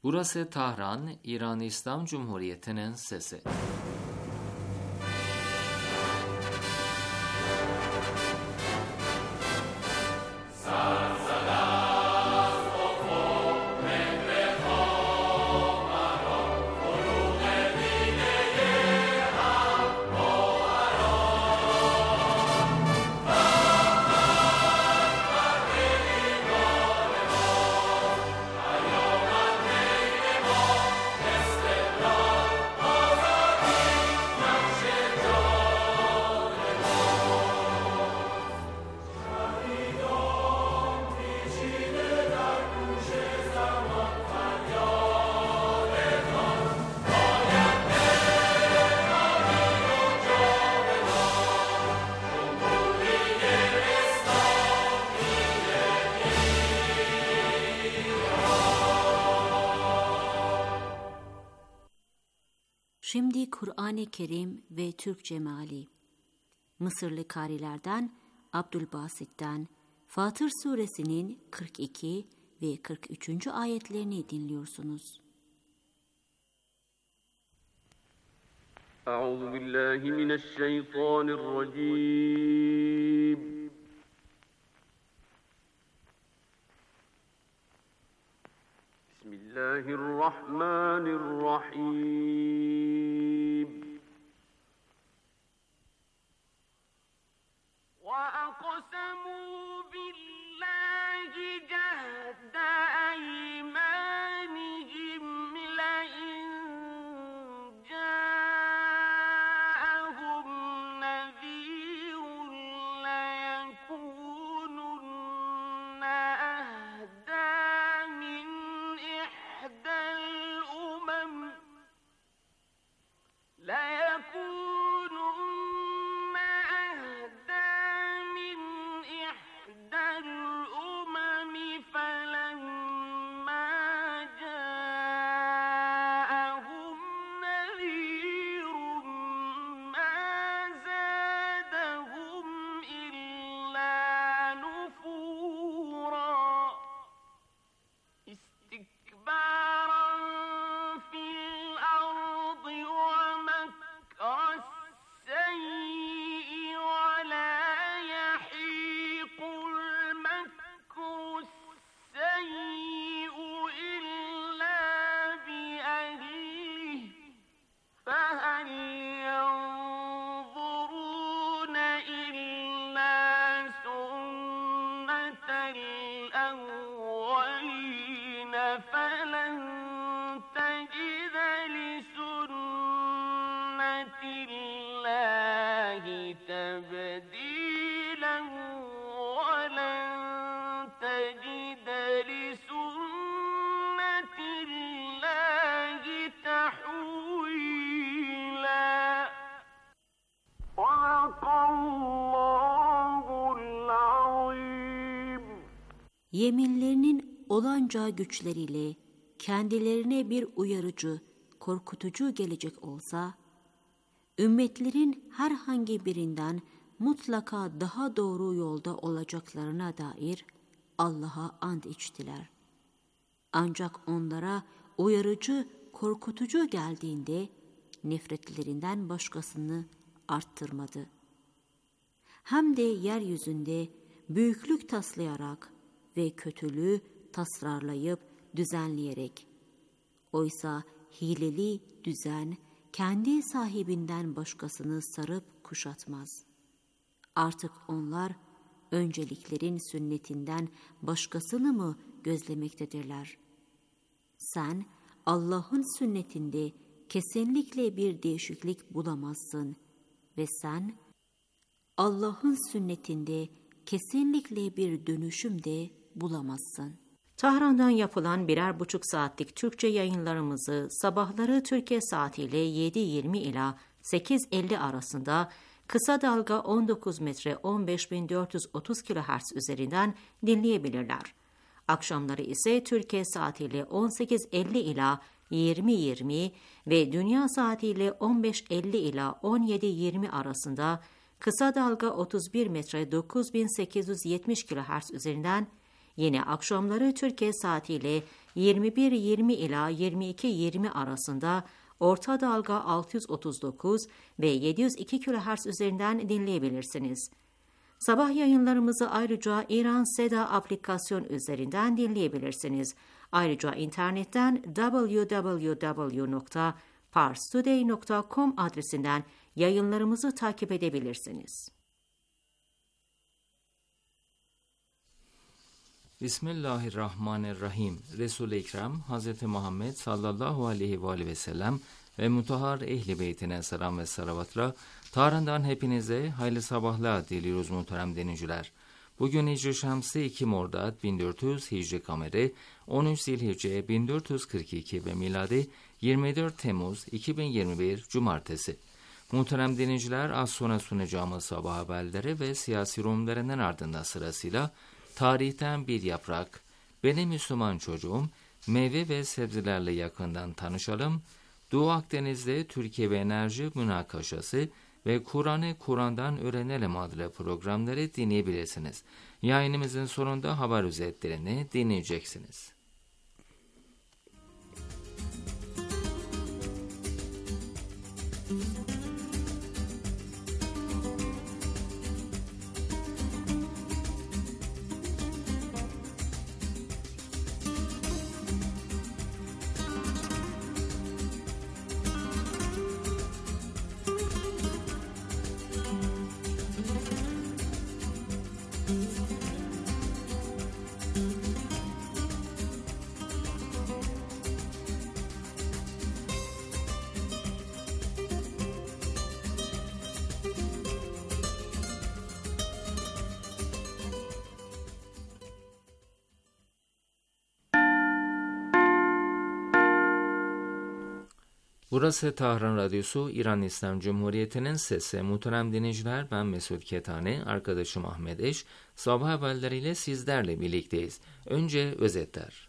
Burası Tahran, İran İslam Cumhuriyeti'nin sesi. Şimdi Kur'an-ı Kerim ve Türkçe meali. Mısırlı karilerden Abdülbasit'ten Fatır suresinin 42 ve 43. ayetlerini dinliyorsunuz. Euzubillahimineşşeytanirracim. Bismillahirrahmanirrahim. وَأَقْسَمُوا بِاللَّهِ جَهْدَ أَيْمَانِهِمْ لَئِن جَاءَهُمْ نَذِيرٌ لَيَكُونُنَّ أَهْدَىٰ مِنْ إِحْدَى الْأُمَمِ فلما جاءهم نذير ما زادهم إلا نفورا استكبارا في الأرض ومكر السيء ولا يحيق المكر السيء إلا بأهله فهل ينظرون إلا سنة الأولين فلن تجد لسنة الله تبديلا ولن تجد لسنة الله تحويلا صدق الله العظيم. Yeminlerinin olanca güçleriyle kendilerine bir uyarıcı, korkutucu gelecek olsa, ümmetlerin herhangi birinden mutlaka daha doğru yolda olacaklarına dair Allah'a ant içtiler. Ancak onlara uyarıcı, korkutucu geldiğinde nefretlerinden başkasını arttırmadı. Hem de yeryüzünde büyüklük taslayarak ve kötülüğü tasarlayıp düzenleyerek. Oysa hileli düzen kendi sahibinden başkasını sarıp kuşatmaz. Artık onlar önceliklerin sünnetinden başkasını mı gözlemektedirler? Sen Allah'ın sünnetinde kesinlikle bir değişiklik bulamazsın ve sen Allah'ın sünnetinde kesinlikle bir dönüşüm de bulamazsın. Tahran'dan yapılan 1,5 saatlik Türkçe yayınlarımızı sabahları Türkiye saatiyle 7:20 ila 8:50 arasında kısa dalga 19 metre 15.430 kHz üzerinden dinleyebilirler. Akşamları ise Türkiye saatiyle 18:50 ila 20:20 ve dünya saatiyle 15:50 ila 17:20 arasında kısa dalga 31 metre 9870 kHz üzerinden, yine akşamları Türkiye saatiyle 21:20 ila 22:20 arasında orta dalga 639 ve 702 kHz üzerinden dinleyebilirsiniz. Sabah yayınlarımızı ayrıca İran Seda aplikasyon üzerinden dinleyebilirsiniz. Ayrıca internetten www.parstoday.com adresinden yayınlarımızı takip edebilirsiniz. Bismillahirrahmanirrahim. Resul-i Ekrem Hz. Muhammed sallallahu aleyhi ve aleyhi ve sellem ve mutahhar ehli beytine selam ve salavatla Tahran'dan hepinize hayırlı sabahlar diliyoruz muhterem dinleyiciler. Bugün Hicri Şemsi 2 Mordad 1400 Hicri Kameri 13 Zilhicce 1442 ve miladi 24 Temmuz 2021 Cumartesi. Muhterem dinleyiciler, az sonra sunacağımız sabah haberleri ve siyasi yorumlarının ardından sırasıyla tarihten bir yaprak, benim Müslüman çocuğum, meyve ve sebzelerle yakından tanışalım, Doğu Akdeniz'de Türkiye ve enerji münakaşası ve Kur'an'ı Kur'an'dan öğrenelim adlı programları dinleyebilirsiniz. Yayınımızın sonunda haber özetlerini dinleyeceksiniz. Burası Tahran Radyosu, İran İslam Cumhuriyeti'nin sesi. Muhterem dinleyiciler, ben Mesut Ketani, arkadaşım Ahmet Eş. Sabah haberleriyle sizlerle birlikteyiz. Önce özetler.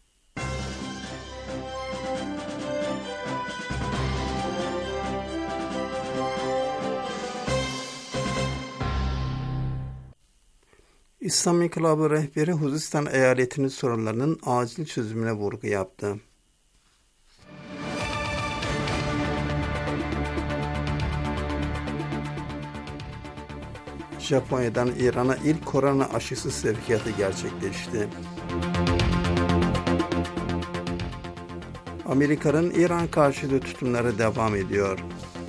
İslam İnkılabı rehberi Huzistan eyaletinin sorunlarının acil çözümüne vurgu yaptı. Japonya'dan İran'a ilk korona aşısı sevkiyatı gerçekleşti. Amerika'nın İran karşıtı tutumları devam ediyor.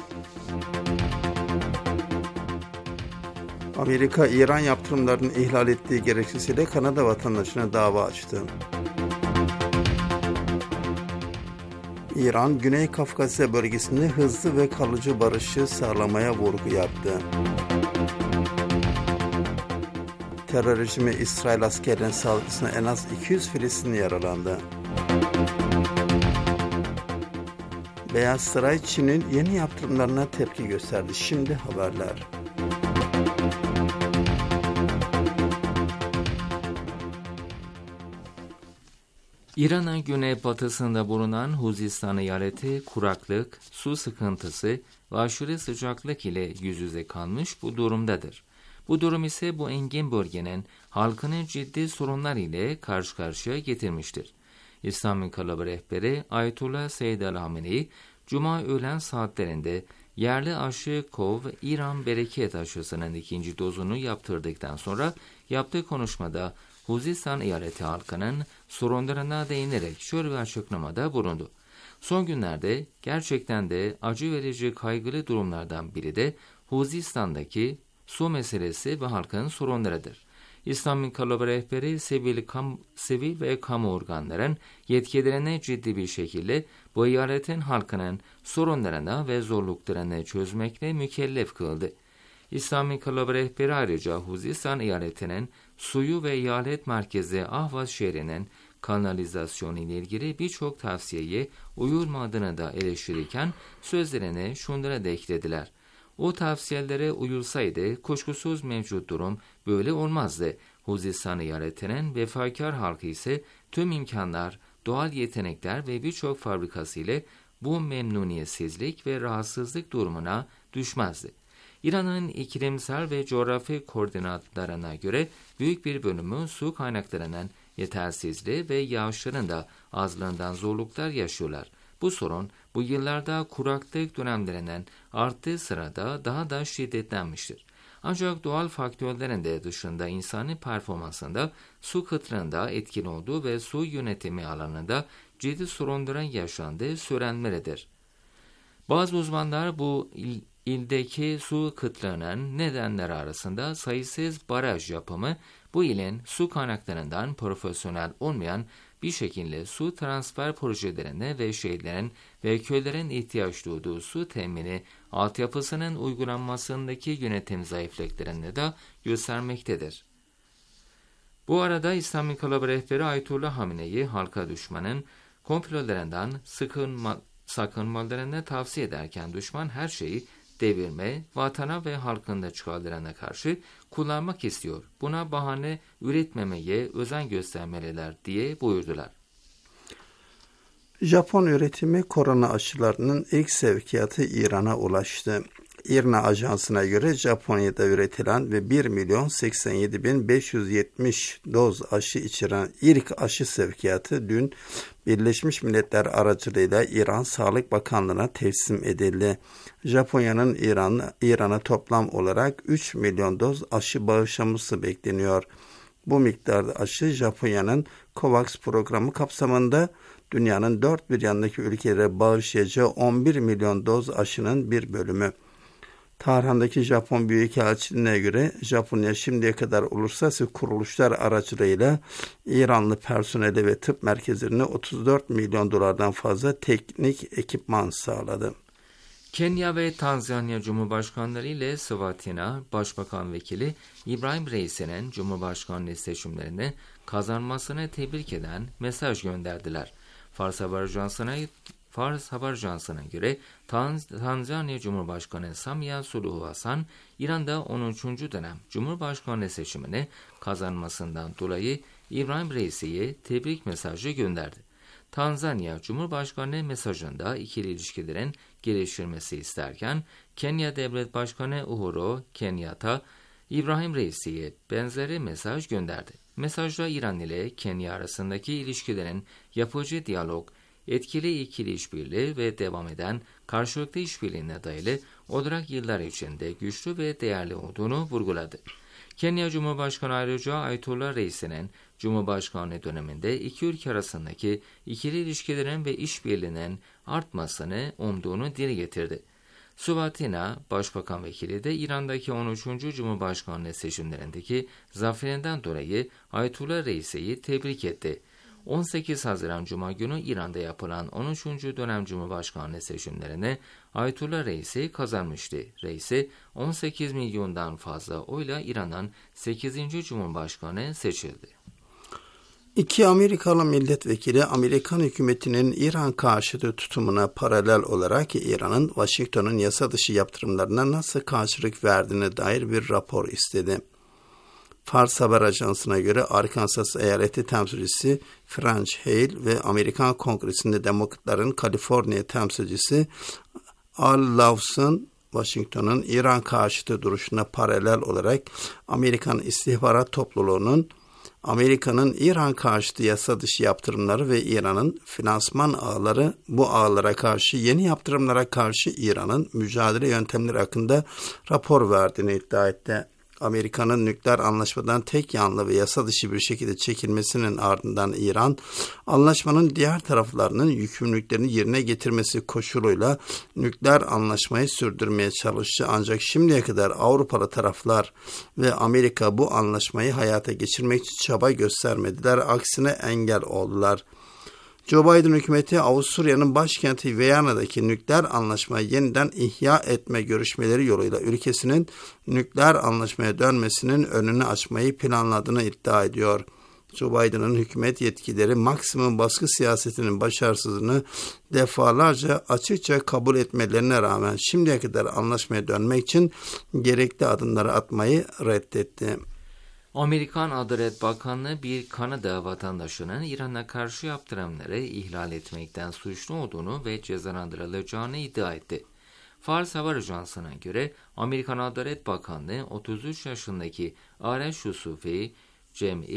Amerika, İran yaptırımlarını ihlal ettiği gerekçesiyle Kanada vatandaşına dava açtı. İran, Güney Kafkasya bölgesinde hızlı ve kalıcı barışı sağlamaya vurgu yaptı. Terör rejimi İsrail askerlerinin saldırısına en az 200 Filistinli yaralandı. Beyaz Saray, Çin'in yeni yaptırımlarına tepki gösterdi. Şimdi haberler. İran'ın güneybatısında bulunan Huzistan eyaleti kuraklık, su sıkıntısı ve aşırı sıcaklık ile yüz yüze kalmış bu durumdadır. Bu durum ise bu engin bölgenin halkını ciddi sorunlar ile karşı karşıya getirmiştir. İslam İnkılabı rehberi Ayetullah Seyyid el-Hamenei, Cuma öğlen saatlerinde yerli aşı Kov İran Bereket aşısının 2. dozunu yaptırdıktan sonra yaptığı konuşmada Huzistan eyaleti halkının sorunlarına değinerek şöyle bir açıklamada bulundu. Son günlerde gerçekten de acı verici kaygılı durumlardan biri de Huzistan'daki su meselesi ve halkın sorunlarıdır. İslam İnkılabı rehberi sivil ve kamu organların yetkilerine ciddi bir şekilde bu eyaletin halkının sorunlarına ve zorluklarını çözmekle mükellef kıldı. İslam İnkılabı rehberi ayrıca Huzistan eyaletinin suyu ve eyalet merkezi Ahvaz şehrinin kanalizasyonu ile ilgili birçok tavsiyeye uyulmadığını da eleştirirken sözlerine şunlara da eklediler. O tavsiyelere uyulsaydı kuşkusuz mevcut durum böyle olmazdı. Huzistan eyaletinin vefakar halkı ise tüm imkanlar, doğal yetenekler ve birçok fabrikası ile bu memnuniyetsizlik ve rahatsızlık durumuna düşmezdi. İran'ın iklimsel ve coğrafi koordinatlarına göre büyük bir bölümü su kaynaklarının yetersizliği ve yağışların da azlığından zorluklar yaşıyorlar. Bu sorun bu yıllarda kuraklık dönemlerinden arttığı sırada daha da şiddetlenmiştir. Ancak doğal faktörlerin de dışında insani performansında su kıtlığında etkili olduğu ve su yönetimi alanında ciddi sorunların yaşandığı söylenmelidir. Bazı uzmanlar bu ildeki su kıtlığının nedenleri arasında sayısız baraj yapımı, bu ilin su kaynaklarından profesyonel olmayan bir şekilde su transfer projelerine ve şehirlerin ve köylerin ihtiyaç duyduğu su temini altyapısının uygulanmasındaki yönetim zayıflıklarını da göstermektedir. Bu arada İslam İnkılabı rehberi Ayetullah Hamene'yi halka düşmanın komplolarından sakınmalarını tavsiye ederken düşman her şeyi devirme, vatana ve halkın da çıkarlarına karşı kullanmak istiyor. Buna bahane üretmemeye özen göstermeliler diye buyurdular. Japon üretimi korona aşılarının ilk sevkiyatı İran'a ulaştı. İRNA Ajansı'na göre Japonya'da üretilen ve 1.087.570 doz aşı içeren ilk aşı sevkiyatı dün Birleşmiş Milletler aracılığıyla İran Sağlık Bakanlığı'na teslim edildi. Japonya'nın İran'a toplam olarak 3 milyon doz aşı bağışlaması bekleniyor. Bu miktarda aşı Japonya'nın COVAX programı kapsamında dünyanın dört bir yanındaki ülkelere bağışlayacağı 11 milyon doz aşının bir bölümü. Tahran'daki Japon Büyükelçiliğine göre Japonya şimdiye kadar uluslararası kuruluşlar aracılığıyla İranlı personeli ve tıp merkezlerine 34 milyon dolardan fazla teknik ekipman sağladı. Kenya ve Tanzanya Cumhurbaşkanları ile Sıvatina Başbakan Vekili İbrahim Reis'in Cumhurbaşkanlığı seçimlerini kazanmasını tebrik eden mesaj gönderdiler. Fars Haber Ajansı'na göre Tanzanya Cumhurbaşkanı Samia Suluhu Hasan, İran'da 13. dönem Cumhurbaşkanlığı seçimini kazanmasından dolayı İbrahim Reis'e tebrik mesajı gönderdi. Tanzanya Cumhurbaşkanı mesajında ikili ilişkilerin geliştirilmesi isterken, Kenya Devlet Başkanı Uhuru Kenyatta, İbrahim Reis'e benzeri mesaj gönderdi. Mesajda İran ile Kenya arasındaki ilişkilerin yapıcı diyalog, etkili ikili işbirliği ve devam eden karşılıklı işbirliğine dayalı olarak yıllar içinde güçlü ve değerli olduğunu vurguladı. Kenya Cumhurbaşkanı ayrıca Ayetullah Reis'in Cumhurbaşkanlığı döneminde iki ülke arasındaki ikili ilişkilerin ve işbirliğinin artmasını umduğunu dile getirdi. Sıvatina Başbakan Vekili de İran'daki 13. Cumhurbaşkanlığı seçimlerindeki zaferinden dolayı Ayetullah Reis'i tebrik etti. 18 Haziran Cuma günü İran'da yapılan 13. dönem Cumhurbaşkanlığı seçimlerini Ayetullah Reis'i kazanmıştı. Reis'i 18 milyondan fazla oyla İran'ın 8. Cumhurbaşkanı seçildi. İki Amerikalı milletvekili Amerikan hükümetinin İran karşıtı tutumuna paralel olarak İran'ın Washington'un yasa dışı yaptırımlarına nasıl karşılık verdiğine dair bir rapor istedi. Fars Haber Ajansı'na göre Arkansas Eyaleti Temsilcisi French Hale ve Amerikan Kongresi'nde Demokratların Kaliforniya Temsilcisi Al Lawson, Washington'un İran karşıtı duruşuna paralel olarak Amerikan İstihbarat Topluluğu'nun Amerika'nın İran karşıtı yasa dışı yaptırımları ve İran'ın finansman ağları, bu ağlara karşı yeni yaptırımlara karşı İran'ın mücadele yöntemleri hakkında rapor verdiğini iddia etti. Amerika'nın nükleer anlaşmadan tek yanlı ve yasa dışı bir şekilde çekilmesinin ardından İran, anlaşmanın diğer taraflarının yükümlülüklerini yerine getirmesi koşuluyla nükleer anlaşmayı sürdürmeye çalıştı. Ancak şimdiye kadar Avrupalı taraflar ve Amerika bu anlaşmayı hayata geçirmek için çaba göstermediler, aksine engel oldular. Joe Biden hükümeti Avusturya'nın başkenti Viyana'daki nükleer anlaşmayı yeniden ihya etme görüşmeleri yoluyla ülkesinin nükleer anlaşmaya dönmesinin önünü açmayı planladığını iddia ediyor. Joe Biden'ın hükümet yetkileri maksimum baskı siyasetinin başarısızlığını defalarca açıkça kabul etmelerine rağmen şimdiye kadar anlaşmaya dönmek için gerekli adımları atmayı reddetti. Amerikan Adalet Bakanlığı bir Kanada vatandaşının İran'a karşı yaptırımları ihlal etmekten suçlu olduğunu ve cezalandırılacağını iddia etti. Fars Haber Ajansı'na göre Amerikan Adalet Bakanlığı 33 yaşındaki Aresh Yusufi Cem'i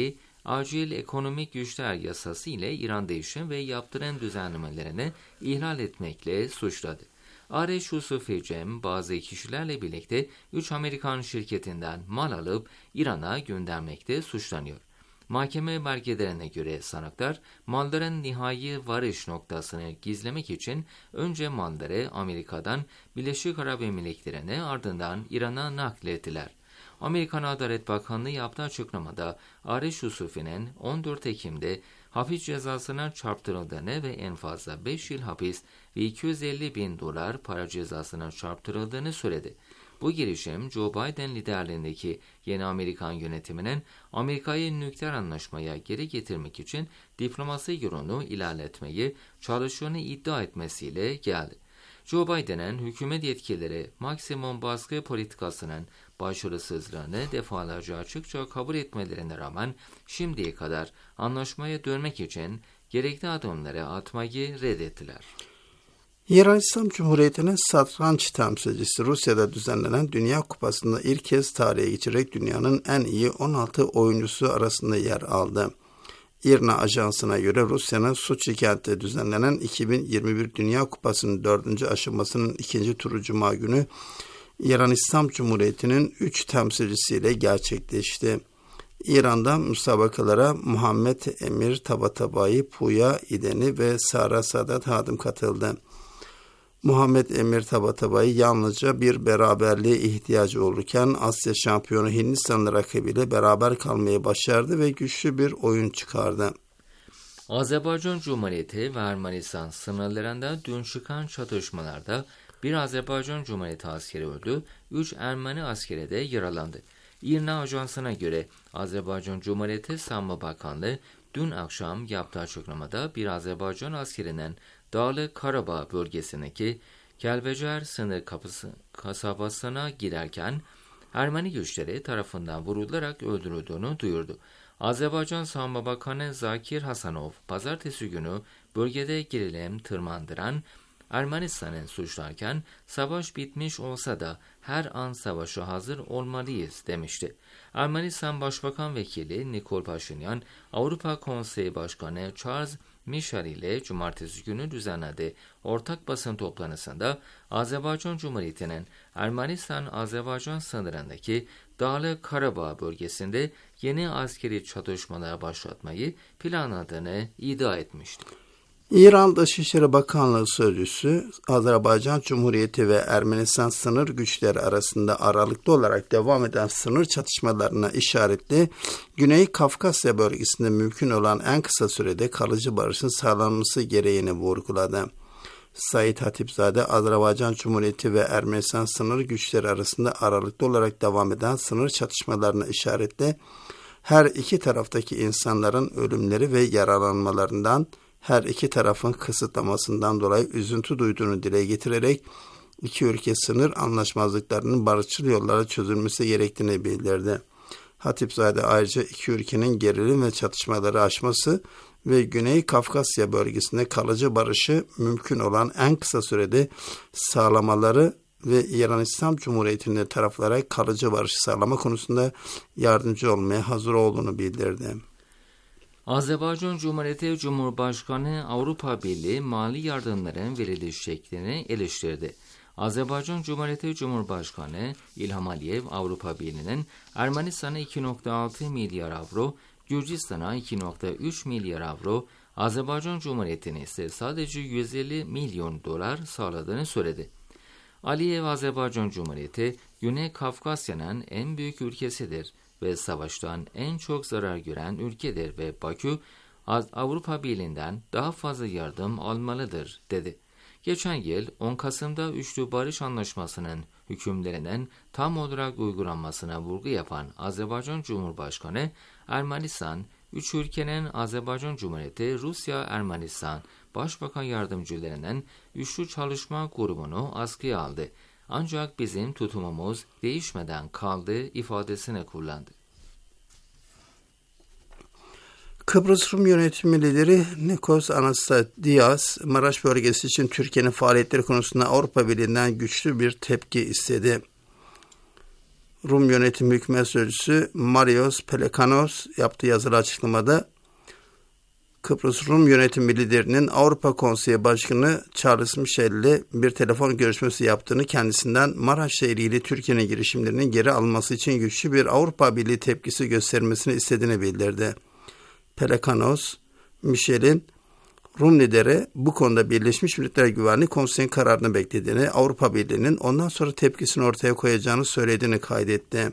acil ekonomik güçler yasası ile İran değişim ve yaptırım düzenlemelerini ihlal etmekle suçladı. Areş Yusufi Cem bazı kişilerle birlikte 3 Amerikan şirketinden mal alıp İran'a göndermekte suçlanıyor. Mahkeme belgelerine göre sanıklar malların nihai varış noktasını gizlemek için önce malları Amerika'dan Birleşik Arap Emirlikleri'ne ardından İran'a naklettiler. Amerikan Adalet Bakanlığı yaptığı açıklamada Areş Yusufi'nin 14 Ekim'de hapis cezasına çarptırıldığını ve en fazla 5 yıl hapis ve $250.000 para cezasına çarptırıldığını söyledi. Bu girişim Joe Biden liderliğindeki yeni Amerikan yönetiminin Amerika'yı nükleer anlaşmaya geri getirmek için diplomasi yolunu ilerletmeyi çalıştığını iddia etmesiyle geldi. Joe Biden'ın hükümet yetkilileri maksimum baskı politikasının başarısızlığını defalarca açıkça kabul etmelerine rağmen şimdiye kadar anlaşmaya dönmek için gerekli adımları atmayı reddettiler. İran İslam Cumhuriyeti'nin satranç temsilcisi Rusya'da düzenlenen Dünya Kupası'nda ilk kez tarihe geçerek dünyanın en iyi 16 oyuncusu arasında yer aldı. İRNA Ajansı'na göre Rusya'nın Soçi kentinde düzenlenen 2021 Dünya Kupası'nın 4. aşamasının 2. turu Cuma günü İran İslam Cumhuriyeti'nin 3 temsilcisiyle gerçekleşti. İran'dan müsabakalara Muhammed Emir Tabatabai, Puya İdeni ve Sara Sadat Hadim katıldı. Muhammed Emir Tabatabai yalnızca bir beraberliğe ihtiyacı olurken Asya şampiyonu Hindistanlı rakibiyle beraber kalmayı başardı ve güçlü bir oyun çıkardı. Azerbaycan Cumhuriyeti ve Ermenistan sınırlarında dün çıkan çatışmalarda bir Azerbaycan Cumhuriyeti askeri öldü, 3 Ermeni askeri de yaralandı. İRNA Ajansı'na göre Azerbaycan Cumhuriyeti Savunma Bakanlığı dün akşam yaptığı açıklamada bir Azerbaycan askerinin Dağlı Karabağ bölgesindeki Kelbecer sınır kasabasına girerken Ermeni güçleri tarafından vurularak öldürüldüğünü duyurdu. Azerbaycan Savunma Bakanı Zakir Hasanov, pazartesi günü bölgede gerilim tırmandıran Ermenistan'ı suçlarken savaş bitmiş olsa da her an savaşa hazır olmalıyız demişti. Ermenistan Başbakan Vekili Nikol Paşinyan, Avrupa Konseyi Başkanı Charles Michel ile cumartesi günü düzenlediği ortak basın toplantısında Azerbaycan Cumhuriyeti'nin Ermenistan-Azerbaycan sınırındaki Dağlı Karabağ bölgesinde yeni askeri çatışmalar başlatmayı planladığını iddia etmişti. İran Dışişleri Bakanlığı Sözcüsü, Azerbaycan Cumhuriyeti ve Ermenistan sınır güçleri arasında aralıklı olarak devam eden sınır çatışmalarına işaretli, Güney Kafkasya bölgesinde mümkün olan en kısa sürede kalıcı barışın sağlanması gereğini vurguladı. Said Hatipzade, Azerbaycan Cumhuriyeti ve Ermenistan sınır güçleri arasında aralıklı olarak devam eden sınır çatışmalarına işaretli, her iki taraftaki insanların ölümleri ve yaralanmalarından her iki tarafın kısıtlamasından dolayı üzüntü duyduğunu dile getirerek iki ülke sınır anlaşmazlıklarının barışçıl yollara çözülmesi gerektiğini bildirdi. Hatipzade ayrıca iki ülkenin gerilim ve çatışmaları aşması ve Güney Kafkasya bölgesinde kalıcı barışı mümkün olan en kısa sürede sağlamaları ve İran İslam Cumhuriyeti'nin taraflara kalıcı barışı sağlama konusunda yardımcı olmaya hazır olduğunu bildirdi. Azerbaycan Cumhuriyeti Cumhurbaşkanı Avrupa Birliği mali yardımların veriliş şeklini eleştirdi. Azerbaycan Cumhuriyeti Cumhurbaşkanı İlham Aliyev, Avrupa Birliği'nin Ermenistan'a 2.6 milyar avro, Gürcistan'a 2.3 milyar avro, Azerbaycan Cumhuriyeti'ne ise sadece 150 milyon dolar sağladığını söyledi. Aliyev, Azerbaycan Cumhuriyeti, Güney Kafkasya'nın en büyük ülkesidir ve savaştan en çok zarar gören ülkedir ve Bakü, Avrupa Birliği'nden daha fazla yardım almalıdır, dedi. Geçen yıl 10 Kasım'da Üçlü Barış Anlaşması'nın hükümlerinin tam olarak uygulanmasına vurgu yapan Azerbaycan Cumhurbaşkanı, Ermenistan, üç ülkenin Azerbaycan Cumhuriyeti, Rusya, Ermenistan Başbakan Yardımcılarının üçlü çalışma grubunu askıya aldı. Ancak bizim tutumumuz değişmeden kaldı ifadesini kullandı. Kıbrıs Rum Yönetimi lideri Nikos Anastasiadis, Maraş bölgesi için Türkiye'nin faaliyetleri konusunda Avrupa Birliği'nden güçlü bir tepki istedi. Rum Yönetim Hükümet Sözcüsü Marios Pelekanos yaptığı yazılı açıklamada Kıbrıs Rum Yönetim liderinin Avrupa Konseyi Başkanı Charles Michel ile bir telefon görüşmesi yaptığını, kendisinden Maraş'la ilgili Türkiye'nin girişimlerinin geri alınması için güçlü bir Avrupa Birliği tepkisi göstermesini istediğini bildirdi. Pelekanos, Michel'in Rum lideri bu konuda Birleşmiş Milletler Güvenlik Konseyi'nin kararını beklediğini, Avrupa Birliği'nin ondan sonra tepkisini ortaya koyacağını söylediğini kaydetti.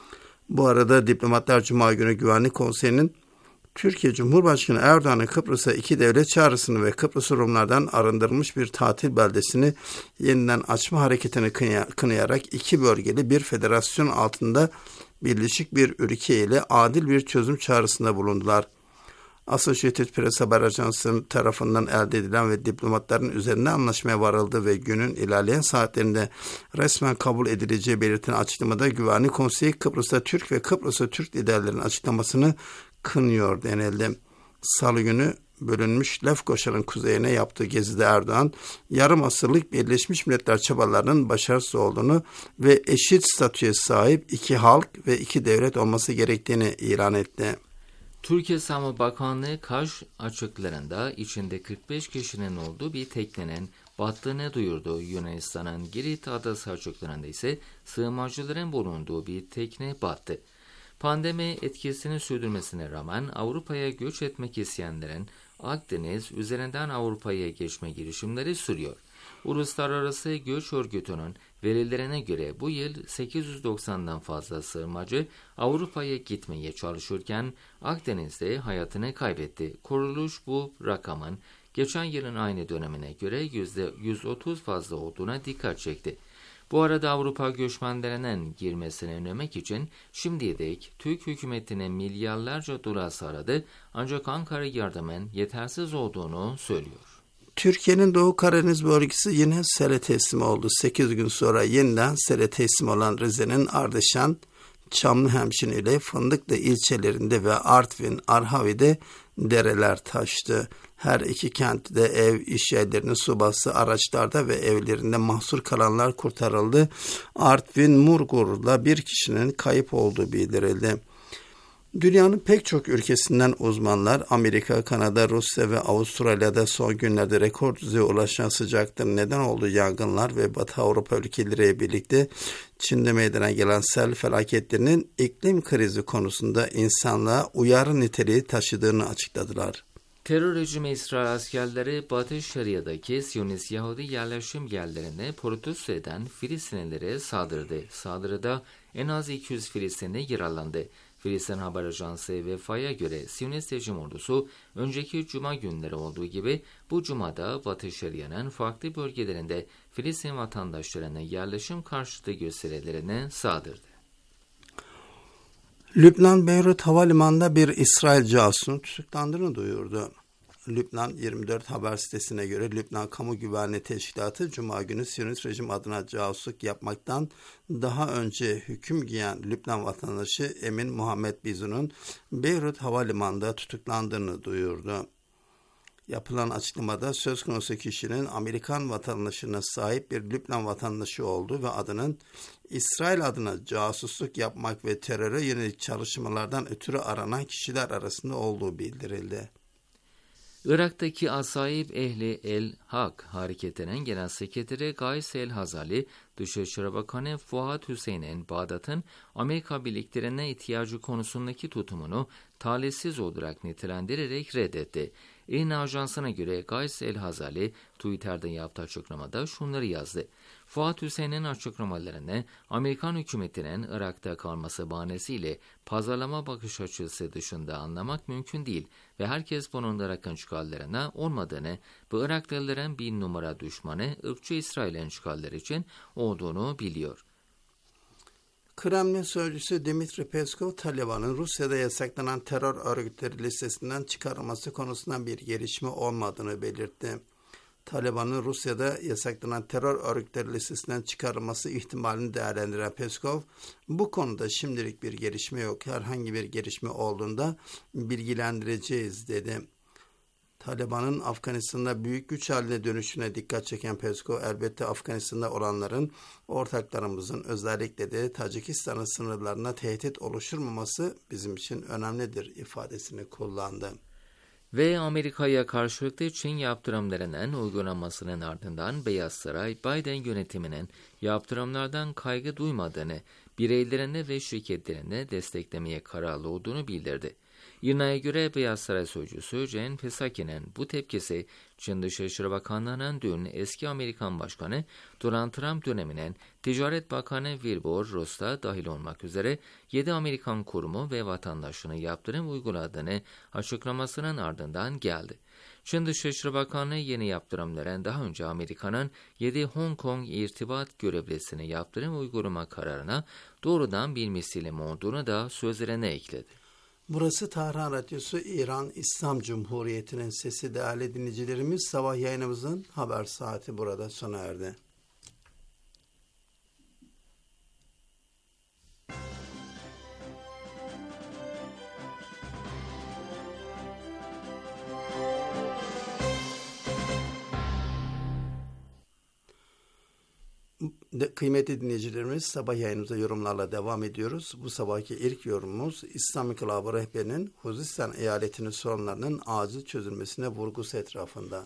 Bu arada diplomatlar Cuma günü Güvenlik Konseyi'nin Türkiye Cumhurbaşkanı Erdoğan'ın Kıbrıs'a 2 devlet çağrısını ve Kıbrıs Rumlardan arındırılmış bir tatil beldesini yeniden açma hareketini kınayarak 2 bölgeli bir federasyon altında birleşik bir ülke ile adil bir çözüm çağrısında bulundular. Associated Press haber ajansı tarafından elde edilen ve diplomatların üzerinde anlaşmaya varıldı ve günün ilerleyen saatlerinde resmen kabul edileceği belirtilen açıklamada Güvenlik Konseyi Kıbrıs'ta Türk ve Kıbrıs'ta Türk liderlerin açıklamasını kınıyor denildi. Salı günü bölünmüş Lefkoşa'nın kuzeyine yaptığı gezide Erdoğan, yarım asırlık Birleşmiş Milletler çabalarının başarısız olduğunu ve eşit statüye sahip 2 halk ve 2 devlet olması gerektiğini ilan etti. Türkiye Savunma Bakanlığı Kaş açıklarında içinde 45 kişinin olduğu bir teknenin battığını duyurdu. Yunanistan'ın Girit adası açıklarında ise sığınmacıların bulunduğu bir tekne battı. Pandemi etkisini sürdürmesine rağmen Avrupa'ya göç etmek isteyenlerin Akdeniz üzerinden Avrupa'ya geçme girişimleri sürüyor. Uluslararası Göç Örgütü'nün verilerine göre bu yıl 890'dan fazla sığınmacı Avrupa'ya gitmeye çalışırken Akdeniz'de hayatını kaybetti. Kuruluş bu rakamın geçen yılın aynı dönemine göre %130 fazla olduğuna dikkat çekti. Bu arada Avrupa göçmenlerinin girmesini önlemek için şimdiye dek Türk hükümetine milyarlarca dolar sağladı, ancak Ankara yardımın yetersiz olduğunu söylüyor. Türkiye'nin Doğu Karadeniz bölgesi yine sele teslim oldu. 8 gün sonra yeniden sele teslim olan Rize'nin Ardeşen, Çamlıhemşin ile Fındıklı ilçelerinde ve Artvin, Arhavi'de dereler taştı. Her iki kentte ev, iş yerlerinin su bastı, araçlarda ve evlerinde mahsur kalanlar kurtarıldı. Artvin, Murgur'da bir kişinin kayıp olduğu bildirildi. Dünyanın pek çok ülkesinden uzmanlar Amerika, Kanada, Rusya ve Avustralya'da son günlerde rekor düzeye ulaşan sıcaklığın neden olduğu yangınlar ve Batı Avrupa ülkeleriyle birlikte Çin'de meydana gelen sel felaketlerinin iklim krizi konusunda insanlığa uyarı niteliği taşıdığını açıkladılar. Terör rejimi İsrail askerleri Batı Şeria'daki Siyonist Yahudi yerleşim yerlerine protesto eden Filistinlilere saldırdı. Saldırıda en az 200 Filistinli yaralandı. Filistin haber ajansı Vefa'ya göre Siyonist rejim ordusu önceki cuma günleri olduğu gibi bu cumada Batı Şeria'nın farklı bölgelerinde Filistin vatandaşlarına yerleşim karşıtı gösterilerine saldırdı. Lübnan Beyrut Havalimanı'nda bir İsrail casusun tutuklandığını duyurdu. Lübnan 24 haber sitesine göre Lübnan Kamu Güvenliği Teşkilatı Cuma günü Siyonist rejim adına casusluk yapmaktan daha önce hüküm giyen Lübnan vatandaşı Emin Muhammed Bizu'nun Beyrut Havalimanı'nda tutuklandığını duyurdu. Yapılan açıklamada söz konusu kişinin Amerikan vatandaşlığına sahip bir Lübnan vatandaşı olduğu ve adının İsrail adına casusluk yapmak ve teröre yönelik çalışmalardan ötürü aranan kişiler arasında olduğu bildirildi. Irak'taki Asayip Ehli El Hak hareketinin genel sekreteri Gays El Hazali, Dışişleri Bakanı Fuat Hüseyin'in Bağdat'ın Amerika birliklerine ihtiyacı konusundaki tutumunu talihsiz olarak nitelendirerek reddetti. İRNA ajansına göre Gays El Hazali, Twitter'da yaptığı açıklamada şunları yazdı. Fuat Hüseyin'in açıklamalarını Amerikan hükümetinin Irak'ta kalması bahanesiyle pazarlama bakış açısı dışında anlamak mümkün değil ve herkes bunun Irak'ın çıkarlarına olmadığını ve Iraklıların bir numara düşmanı ırkçı İsrail'in çıkarları için olduğunu biliyor. Kremlin sözcüsü Dmitri Peskov, Taliban'ın Rusya'da yasaklanan terör örgütleri listesinden çıkarılması konusundan bir gelişme olmadığını belirtti. Taliban'ın Rusya'da yasaklanan terör örgütleri listesinden çıkarılması ihtimalini değerlendiren Peskov, bu konuda şimdilik bir gelişme yok, herhangi bir gelişme olduğunda bilgilendireceğiz dedi. Taliban'ın Afganistan'da büyük güç haline dönüşüne dikkat çeken Peskov, elbette Afganistan'da olanların ortaklarımızın özellikle de Tacikistan'ın sınırlarına tehdit oluşturmaması bizim için önemlidir ifadesini kullandı. Ve Amerika'ya karşılıklı Çin yaptırımlarının uygulanmasının ardından Beyaz Saray, Biden yönetiminin yaptırımlardan kaygı duymadığını, bireylerini ve şirketlerini desteklemeye kararlı olduğunu bildirdi. İRNA'ya göre Beyaz Saray sözcüsü Jen Psaki'nin bu tepkisi, Çin Dışişleri Bakanlığı'nın dün eski Amerikan Başkanı Donald Trump döneminin Ticaret Bakanı Wilbur Ross da dahil olmak üzere 7 Amerikan kurumu ve vatandaşının yaptırım uyguladığını açıklamasının ardından geldi. Çin Dışişleri Bakanlığı yeni yaptırımların daha önce Amerika'nın 7 Hong Kong irtibat görevlisine yaptırım uygulama kararına doğrudan bir misilim olduğunu da sözlerine ekledi. Burası Tahran Radyosu, İran İslam Cumhuriyeti'nin sesi. Değerli dinleyicilerimiz, sabah yayınımızın haber saati burada sona erdi. Kıymetli dinleyicilerimiz, sabah yayınımıza yorumlarla devam ediyoruz. Bu sabahki ilk yorumumuz İslam İnkılabı rehberinin Huzistan eyaletinin sorunlarının acil çözülmesine vurgusu etrafında.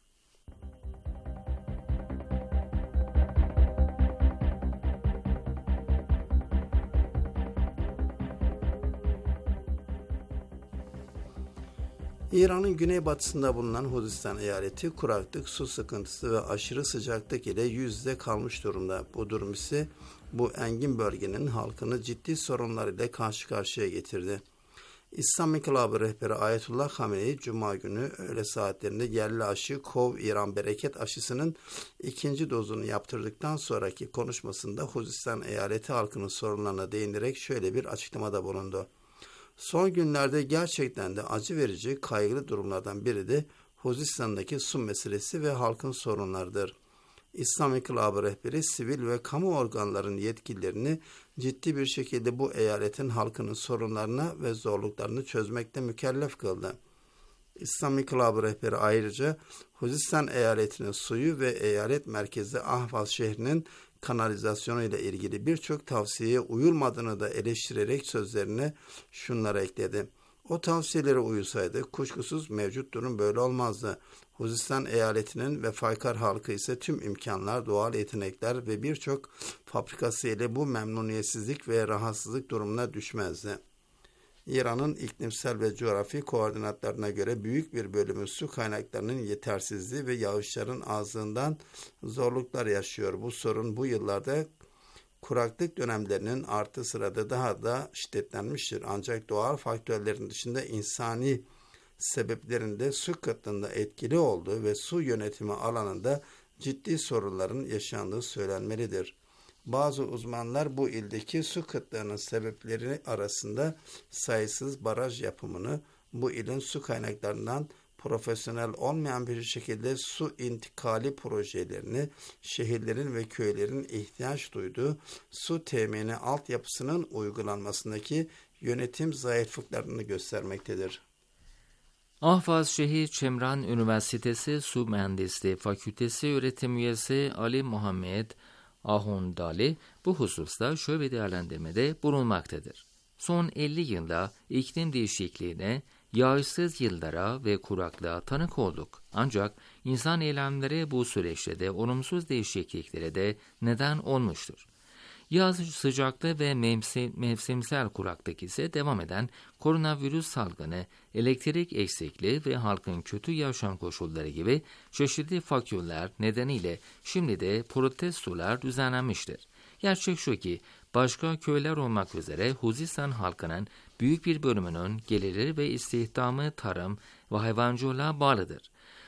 İran'ın güneybatısında bulunan Huzistan eyaleti kuraklık, su sıkıntısı ve aşırı sıcaklık ile yüz yüze kalmış durumda. Bu durum ise bu engin bölgenin halkını ciddi sorunlar ile karşı karşıya getirdi. İslam İnkılabı rehberi Ayetullah Hamenei, Cuma günü öğle saatlerinde yerli aşı Kov İran Bereket aşısının 2. dozunu yaptırdıktan sonraki konuşmasında Huzistan eyaleti halkının sorunlarına değinerek şöyle bir açıklamada bulundu. Son günlerde gerçekten de acı verici, kaygılı durumlardan biri de Huzistan'daki su meselesi ve halkın sorunlarıdır. İslam İnkılabı rehberi sivil ve kamu organlarının yetkililerini ciddi bir şekilde bu eyaletin halkının sorunlarına ve zorluklarını çözmekte mükellef kıldı. İslam İnkılabı rehberi ayrıca Huzistan eyaletinin suyu ve eyalet merkezi Ahvaz şehrinin kanalizasyonu ile ilgili birçok tavsiyeye uyulmadığını da eleştirerek sözlerine şunları ekledi. O tavsiyelere uyulsaydı kuşkusuz mevcut durum böyle olmazdı. Huzistan eyaletinin vefakar halkı ise tüm imkanlar, doğal yetenekler ve birçok fabrikası ile bu memnuniyetsizlik ve rahatsızlık durumuna düşmezdi. İran'ın iklimsel ve coğrafi koordinatlarına göre büyük bir bölümü su kaynaklarının yetersizliği ve yağışların azlığından zorluklar yaşıyor. Bu sorun bu yıllarda kuraklık dönemlerinin artı sırada daha da şiddetlenmiştir. Ancak doğal faktörlerin dışında insani sebeplerin de su kıtlığında etkili olduğu ve su yönetimi alanında ciddi sorunların yaşandığı söylenmelidir. Bazı uzmanlar bu ildeki su kıtlığının sebepleri arasında sayısız baraj yapımını, bu ilin su kaynaklarından profesyonel olmayan bir şekilde su intikali projelerini, şehirlerin ve köylerin ihtiyaç duyduğu su temini altyapısının uygulanmasındaki yönetim zayıflıklarını göstermektedir. Ahvaz Şehir Çemran Üniversitesi Su Mühendisliği Fakültesi öğretim üyesi Ali Muhammed Ahundali bu hususta şöyle değerlendirmede bulunmaktadır. Son 50 yılda iklim değişikliğine, yağışsız yıllara ve kuraklığa tanık olduk. Ancak insan eylemleri bu süreçte de olumsuz değişikliklere de neden olmuştur. Yaz sıcaklığı ve mevsimsel kuraklık ise devam eden koronavirüs salgını, elektrik eksikliği ve halkın kötü yaşam koşulları gibi çeşitli faktörler nedeniyle şimdi de protestolar düzenlenmiştir. Gerçek şu ki başka köyler olmak üzere Huzistan halkının büyük bir bölümünün geliri ve istihdamı tarım ve hayvancılığa bağlıdır.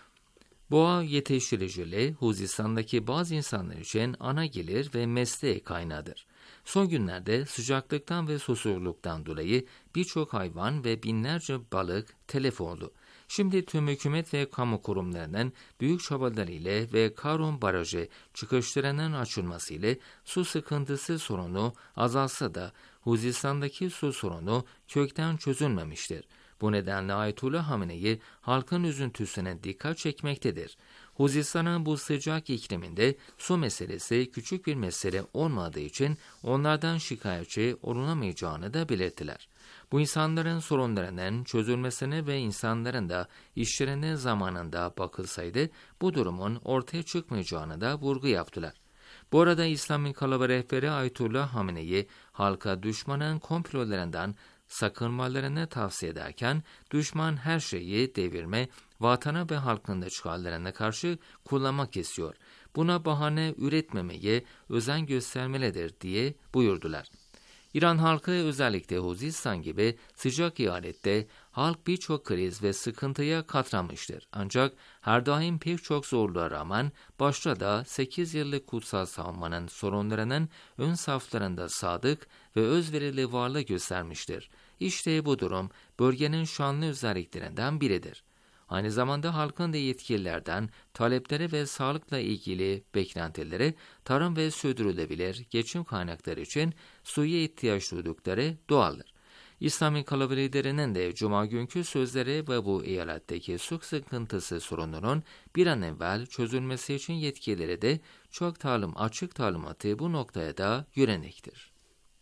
Boğa yetiştiriciliği Huzistan'daki bazı insanlar için ana gelir ve meslek kaynağıdır. Son günlerde sıcaklıktan ve susuzluktan dolayı birçok hayvan ve binlerce balık telef oldu. Şimdi tüm hükümet ve kamu kurumlarının büyük çabalarıyla ve Karun Barajı çıkışlarının açılmasıyla su sıkıntısı sorunu azalsa da Huzistan'daki su sorunu kökten çözülmemiştir. Bu nedenle Ayetullah Hamenei halkın üzüntüsüne dikkat çekmektedir. Huzistan'ın bu sıcak ikliminde su meselesi küçük bir mesele olmadığı için onlardan şikayetçi olunamayacağını da belirttiler. Bu insanların sorunlarının çözülmesine ve insanların da işlerine zamanında bakılsaydı bu durumun ortaya çıkmayacağını da vurgu yaptılar. Bu arada İslam İnkılabı rehberi Ayetullah Hamenei halka düşmanın komplolarından sakınmalarını tavsiye ederken düşman her şeyi devirme, vatana ve halkın da çıkarlarına karşı kullanmak istiyor. Buna bahane üretmemeye özen göstermelidir diye buyurdular. İran halkı özellikle Huzistan gibi sıcak eyalette halk birçok kriz ve sıkıntıya katlanmıştır. Ancak her daim pek çok zorluğa rağmen başta da 8 yıllık kutsal savunmanın sorunlarının ön saflarında sadık ve özverili varlığı göstermiştir. İşte bu durum bölgenin şanlı özelliklerinden biridir. Aynı zamanda halkın da yetkililerden talepleri ve sağlıkla ilgili beklentileri, tarım ve sürdürülebilir geçim kaynakları için suya ihtiyaç duydukları doğaldır. İslam İnkılabı liderinin de Cuma günkü sözleri ve bu eyaletteki su sıkıntısı sorununun bir an evvel çözülmesi için yetkilileri de çok açık talimatı bu noktaya da yöneliktir.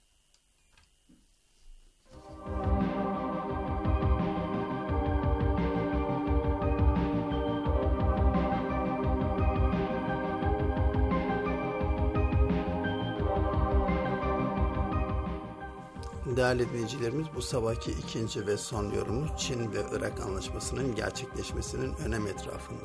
Değerli dinleyicilerimiz, bu sabahki ikinci ve son yorumumuz Çin ve Irak Anlaşması'nın gerçekleşmesinin önemi etrafında.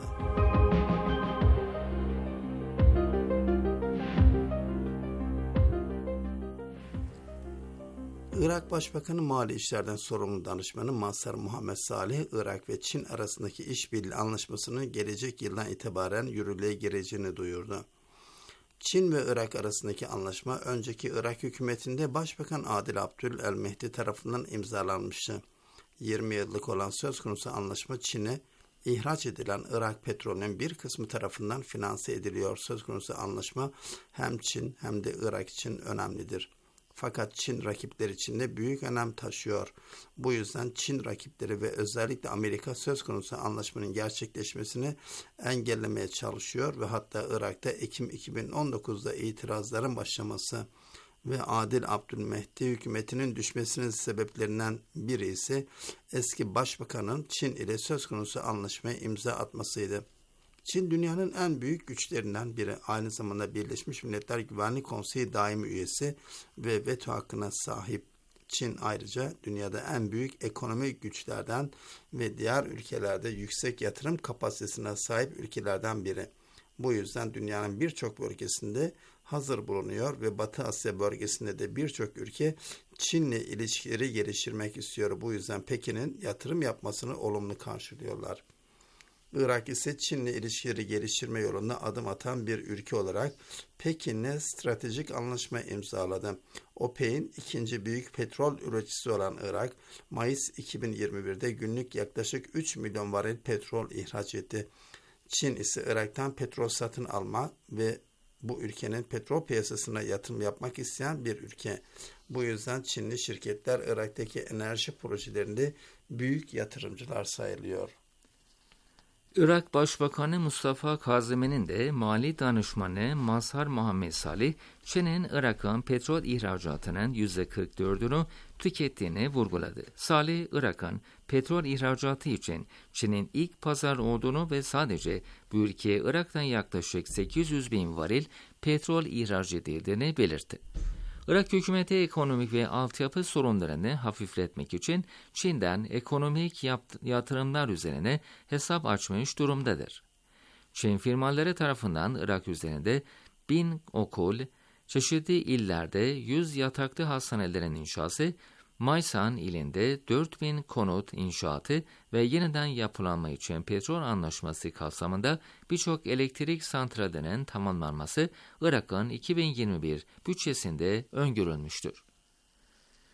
Irak Başbakanı Mali İşlerden sorumlu danışmanı Mazhar Muhammed Salih, Irak ve Çin arasındaki işbirliği anlaşmasının gelecek yıldan itibaren yürürlüğe gireceğini duyurdu. Çin ve Irak arasındaki anlaşma önceki Irak hükümetinde Başbakan Adil Abdül El Mehdi tarafından imzalanmıştı. 20 yıllık olan söz konusu anlaşma Çin'e ihraç edilen Irak petrolünün bir kısmı tarafından finanse ediliyor. Söz konusu anlaşma hem Çin hem de Irak için önemlidir. Fakat Çin rakipleri için de büyük önem taşıyor. Bu yüzden Çin rakipleri ve özellikle Amerika söz konusu anlaşmanın gerçekleşmesini engellemeye çalışıyor ve hatta Irak'ta Ekim 2019'da itirazların başlaması ve Adil Abdülmehdi hükümetinin düşmesinin sebeplerinden biri ise eski başbakanın Çin ile söz konusu anlaşmaya imza atmasıydı. Çin dünyanın en büyük güçlerinden biri, aynı zamanda Birleşmiş Milletler Güvenlik Konseyi daimi üyesi ve veto hakkına sahip. Çin ayrıca dünyada en büyük ekonomik güçlerden ve diğer ülkelerde yüksek yatırım kapasitesine sahip ülkelerden biri. Bu yüzden dünyanın birçok bölgesinde hazır bulunuyor ve Batı Asya bölgesinde de birçok ülke Çin'le ilişkileri geliştirmek istiyor. Bu yüzden Pekin'in yatırım yapmasını olumlu karşılıyorlar. Irak ise Çin'le ilişkileri geliştirme yolunda adım atan bir ülke olarak Pekin'le stratejik anlaşma imzaladı. OPEC'in ikinci büyük petrol üreticisi olan Irak, Mayıs 2021'de günlük yaklaşık 3 milyon varil petrol ihraç etti. Çin ise Irak'tan petrol satın alma ve bu ülkenin petrol piyasasına yatırım yapmak isteyen bir ülke. Bu yüzden Çinli şirketler Irak'taki enerji projelerinde büyük yatırımcılar sayılıyor. Irak Başbakanı Mustafa Kazemi'nin de mali danışmanı Mazhar Muhammed Salih, Çin'in Irak'ın petrol ihracatının %44'ünü tükettiğini vurguladı. Salih, Irak'ın petrol ihracatı için Çin'in ilk pazar olduğunu ve sadece bu ülkeye Irak'tan yaklaşık 800 bin varil petrol ihraç edildiğini belirtti. Irak hükümeti ekonomik ve altyapı sorunlarını hafifletmek için Çin'den ekonomik yatırımlar üzerine hesap açmış durumdadır. Çin firmaları tarafından Irak üzerinde 1000 okul, çeşitli illerde 100 yataklı hastanelerin inşası, Maysan ilinde 4000 konut inşaatı ve yeniden yapılanma için petrol anlaşması kapsamında birçok elektrik santralinin tamamlanması Irak'ın 2021 bütçesinde öngörülmüştür.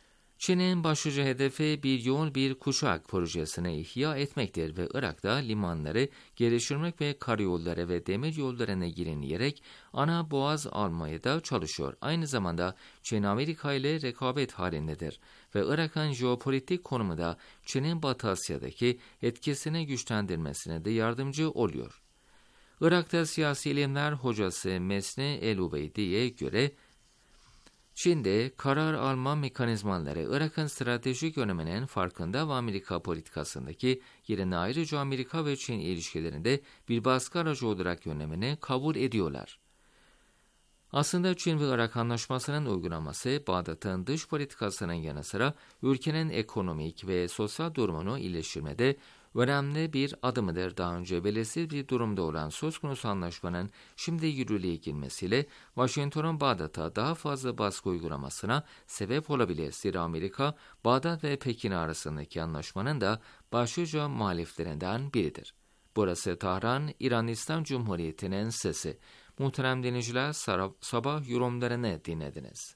Çin'in başlıca hedefi bir yol bir kuşak projesini ihya etmektir ve Irak'ta limanları geliştirmek ve karayolları ve demir yollarına girinleyerek ana boğaz almaya da çalışıyor. Aynı zamanda Çin Amerika ile rekabet halindedir ve Irak'ın jeopolitik konumu da Çin'in Batı Asya'daki etkisini güçlendirmesine de yardımcı oluyor. Irak'ta siyasi ilimler hocası Mesne El-Ubeydi'ye göre Çin'de karar alma mekanizmaları Irak'ın stratejik öneminin farkında ve Amerika politikasındaki yerini ayrıca Amerika ve Çin ilişkilerinde bir baskı aracı olarak önemini kabul ediyorlar. Aslında Çin ve Irak anlaşmasının uygulanması Bağdat'ın dış politikasının yanı sıra ülkenin ekonomik ve sosyal durumunu iyileştirmede önemli bir adımıdır. Daha önce belirsiz bir durumda olan söz konusu anlaşmanın şimdi yürürlüğe girmesiyle Washington'un Bağdat'a daha fazla baskı uygulamasına sebep olabilir. Zira Amerika, Bağdat ve Pekin arasındaki anlaşmanın da başlıca muhaliflerinden biridir. Burası Tahran, İran İslam Cumhuriyeti'nin sesi. Muhterem dinleyiciler, sabah yorumlarını dinlediniz.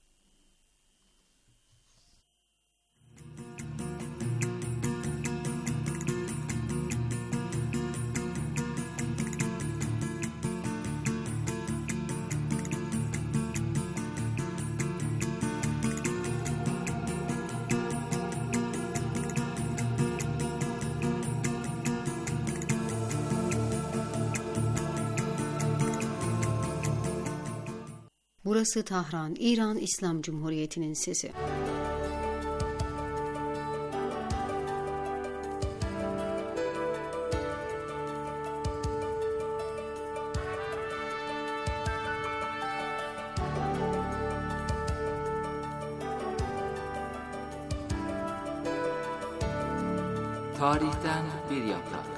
Burası Tahran, İran İslam Cumhuriyeti'nin sesi. Tarihten bir yaprak.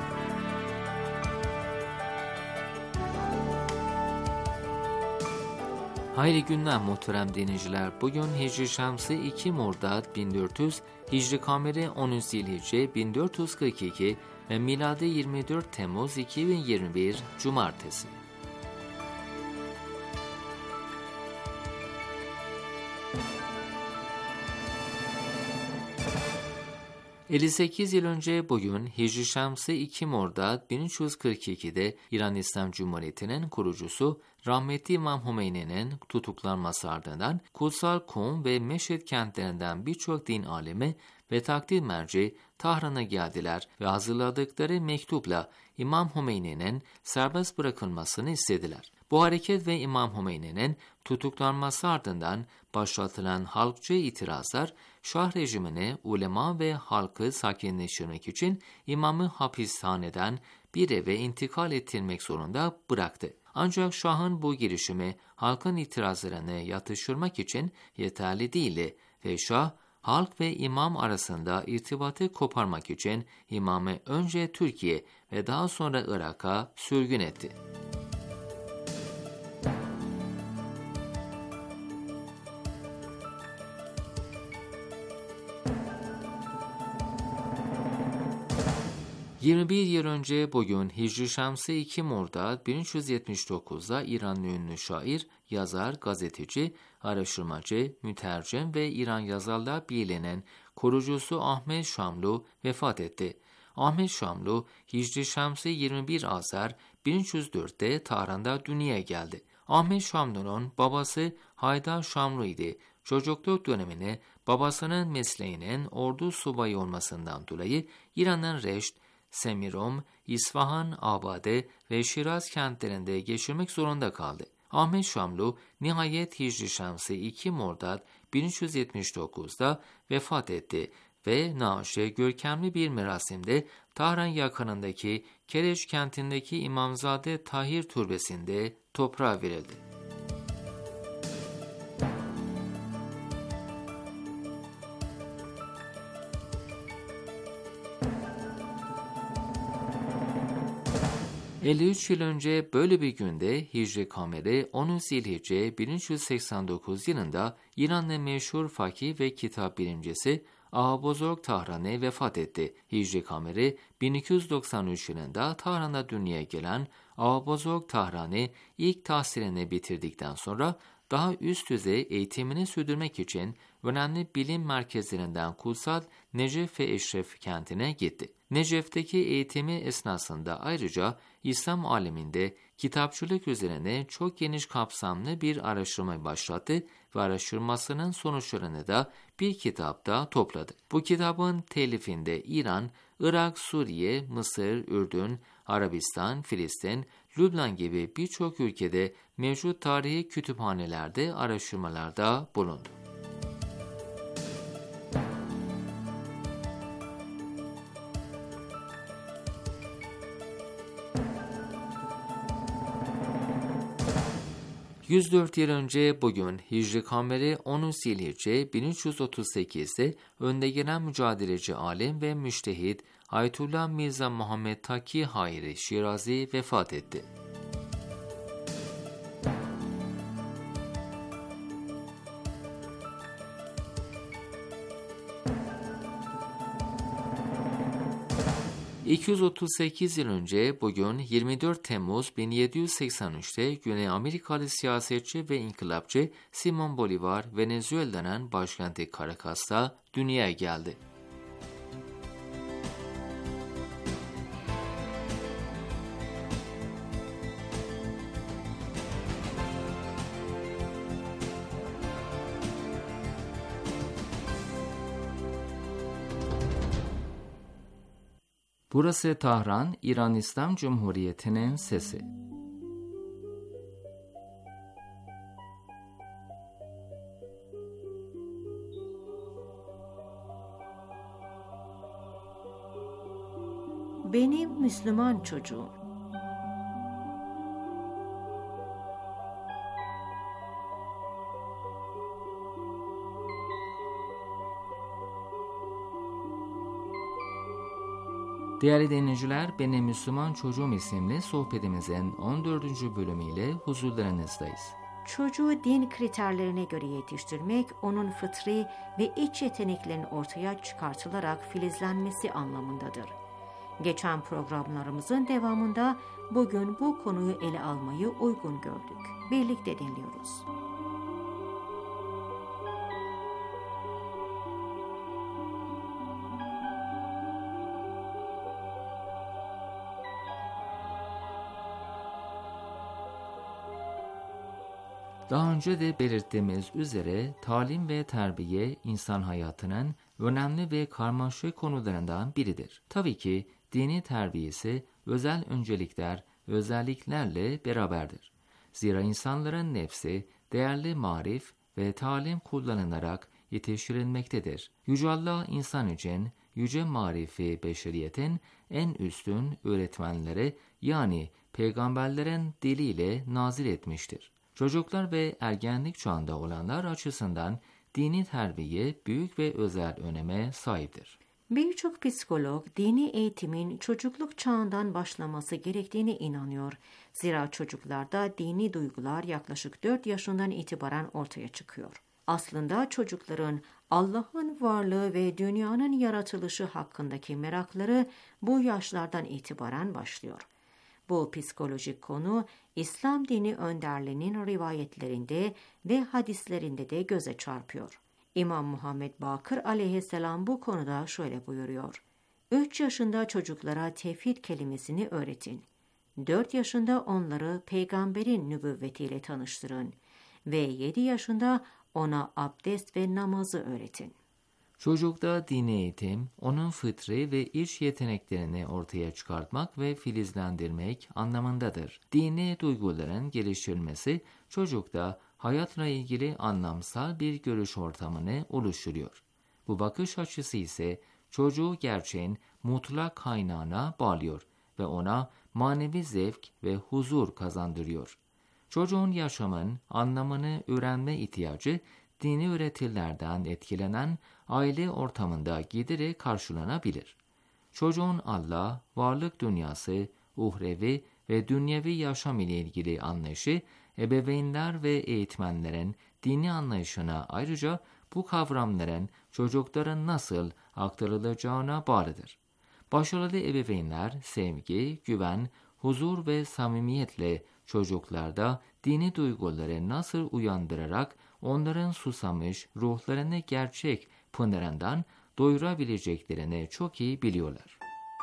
Hayırlı günler muhterem dinleyiciler. Bugün Hicri Şemsi 2 Mordad 1400, Hicri Kameri 10 Zilhicce 1442 ve miladi 24 Temmuz 2021 Cumartesi. ...58 yıl önce bugün Hicri Şemsi 2 Mordad 1342'de İran İslam Cumhuriyeti'nin kurucusu rahmetli İmam Hümeyni'nin tutuklanması ardından Kutsal Kum ve Meşhed kentlerinden birçok din alimi ve takdir merci Tahran'a geldiler ve hazırladıkları mektupla İmam Hümeyni'nin serbest bırakılmasını istediler. Bu hareket ve İmam Hümeyni'nin tutuklanması ardından başlatılan halkçı itirazlar Şah rejimini ulema ve halkı sakinleştirmek için imamı hapishaneden bir eve intikal ettirmek zorunda bıraktı. Ancak Şah'ın bu girişimi halkın itirazlarını yatıştırmak için yeterli değildi ve Şah halk ve imam arasında irtibatı koparmak için imamı önce Türkiye ve daha sonra Irak'a sürgün etti. ...21 yıl önce bugün Hicri Şemsi 2 Mordad 1379'da İranlı ünlü şair, yazar, gazeteci, araştırmacı, mütercim ve İran Yazarlar Birliği'nin kurucusu Ahmet Şamlu vefat etti. Ahmet Şamlu, Hicri Şemsi 21 Azar 1304'te Tahran'da dünyaya geldi. Ahmet Şamlu'nun babası Haydar Şamlu idi. Çocukluk dönemini babasının mesleğinin ordu subayı olmasından dolayı İran'ın Reşt, Semirom, İsfahan, Abade ve Şiraz kentlerinde geçirmek zorunda kaldı. Ahmet Şamlu nihayet Hicri Şemsi 2 Mordad 1379'da vefat etti ve naaşı görkemli bir merasimde Tahran yakınındaki Kereç kentindeki İmamzade Tahir Türbesi'nde toprağa verildi. ...53 yıl önce böyle bir günde Hicri Kameri 10 Zilhicce 1389 yılında İranlı meşhur fakih ve kitap bilimcisi Ağabozorg Tahran'e vefat etti. Hicri Kameri 1293 yılında Tahran'da dünyaya gelen Ağabozorg Tahran'ı ilk tahsilini bitirdikten sonra daha üst düzey eğitimini sürdürmek için önemli bilim merkezlerinden kutsal Necef ve Eşref kentine gitti. Necef'teki eğitimi esnasında ayrıca İslam aleminde kitapçılık üzerine çok geniş kapsamlı bir araştırma başlattı ve araştırmasının sonuçlarını da bir kitapta topladı. Bu kitabın telifinde İran, Irak, Suriye, Mısır, Ürdün, Arabistan, Filistin, Lübnan gibi birçok ülkede mevcut tarihi kütüphanelerde araştırmalarda bulundu. ...104 yıl önce bugün Hicri Kameri 10 Zilhicce 1338'de önde gelen mücadeleci alim ve müştehid Ayetullah Mirza Muhammed Taki Hayri Şirazi vefat etti. ...238 yıl önce bugün 24 Temmuz 1783'te Güney Amerikalı siyasetçi ve inkılapçı Simon Bolivar, Venezuela'nın başkenti Caracas'ta dünyaya geldi. Burası Tahran, İran İslam Cumhuriyeti'nin sesi. Benim Müslüman çocuğum. Değerli dinleyiciler, Benim Müslüman Çocuğum isimli sohbetimizin 14. bölümüyle huzurlarınızdayız. Çocuğu din kriterlerine göre yetiştirmek, onun fıtri ve iç yeteneklerinin ortaya çıkartılarak filizlenmesi anlamındadır. Geçen programlarımızın devamında bugün bu konuyu ele almayı uygun gördük. Birlikte dinliyoruz. Daha önce de belirttiğimiz üzere talim ve terbiye insan hayatının önemli ve karmaşık konularından biridir. Tabii ki dini terbiyesi özel öncelikler, özelliklerle beraberdir. Zira insanların nefsi değerli marif ve talim kullanılarak yetiştirilmektedir. Yüce Allah insan için yüce marifi beşeriyetin en üstün öğretmenleri yani peygamberlerin diliyle nazil etmiştir. Çocuklar ve ergenlik çağında olanlar açısından dini terbiye büyük ve özel öneme sahiptir. Birçok psikolog dini eğitimin çocukluk çağından başlaması gerektiğine inanıyor. Zira çocuklarda dini duygular yaklaşık 4 yaşından itibaren ortaya çıkıyor. Aslında çocukların Allah'ın varlığı ve dünyanın yaratılışı hakkındaki merakları bu yaşlardan itibaren başlıyor. Bu psikolojik konu İslam dini önderlerinin rivayetlerinde ve hadislerinde de göze çarpıyor. İmam Muhammed Bakır aleyhisselam bu konuda şöyle buyuruyor. 3 yaşında çocuklara tevhid kelimesini öğretin. 4 yaşında onları peygamberin nübüvvetiyle tanıştırın. Ve 7 yaşında ona abdest ve namazı öğretin. Çocukta dini eğitim, onun fıtri ve iç yeteneklerini ortaya çıkartmak ve filizlendirmek anlamındadır. Dini duyguların geliştirilmesi, çocukta hayatla ilgili anlamsal bir görüş ortamını oluşturuyor. Bu bakış açısı ise çocuğu gerçeğin mutlak kaynağına bağlıyor ve ona manevi zevk ve huzur kazandırıyor. Çocuğun yaşamın anlamını öğrenme ihtiyacı, dini öğretilerden etkilenen aile ortamında giderek karşılanabilir. Çocuğun Allah, varlık dünyası, uhrevi ve dünyevi yaşam ile ilgili anlayışı, ebeveynler ve eğitmenlerin dini anlayışına ayrıca bu kavramların çocukların nasıl aktarılacağına bağlıdır. Başarılı ebeveynler sevgi, güven, huzur ve samimiyetle çocuklarda dini duyguları nasıl uyandırarak onların susamış ruhlarını gerçek pınarından doyurabileceklerini çok iyi biliyorlar.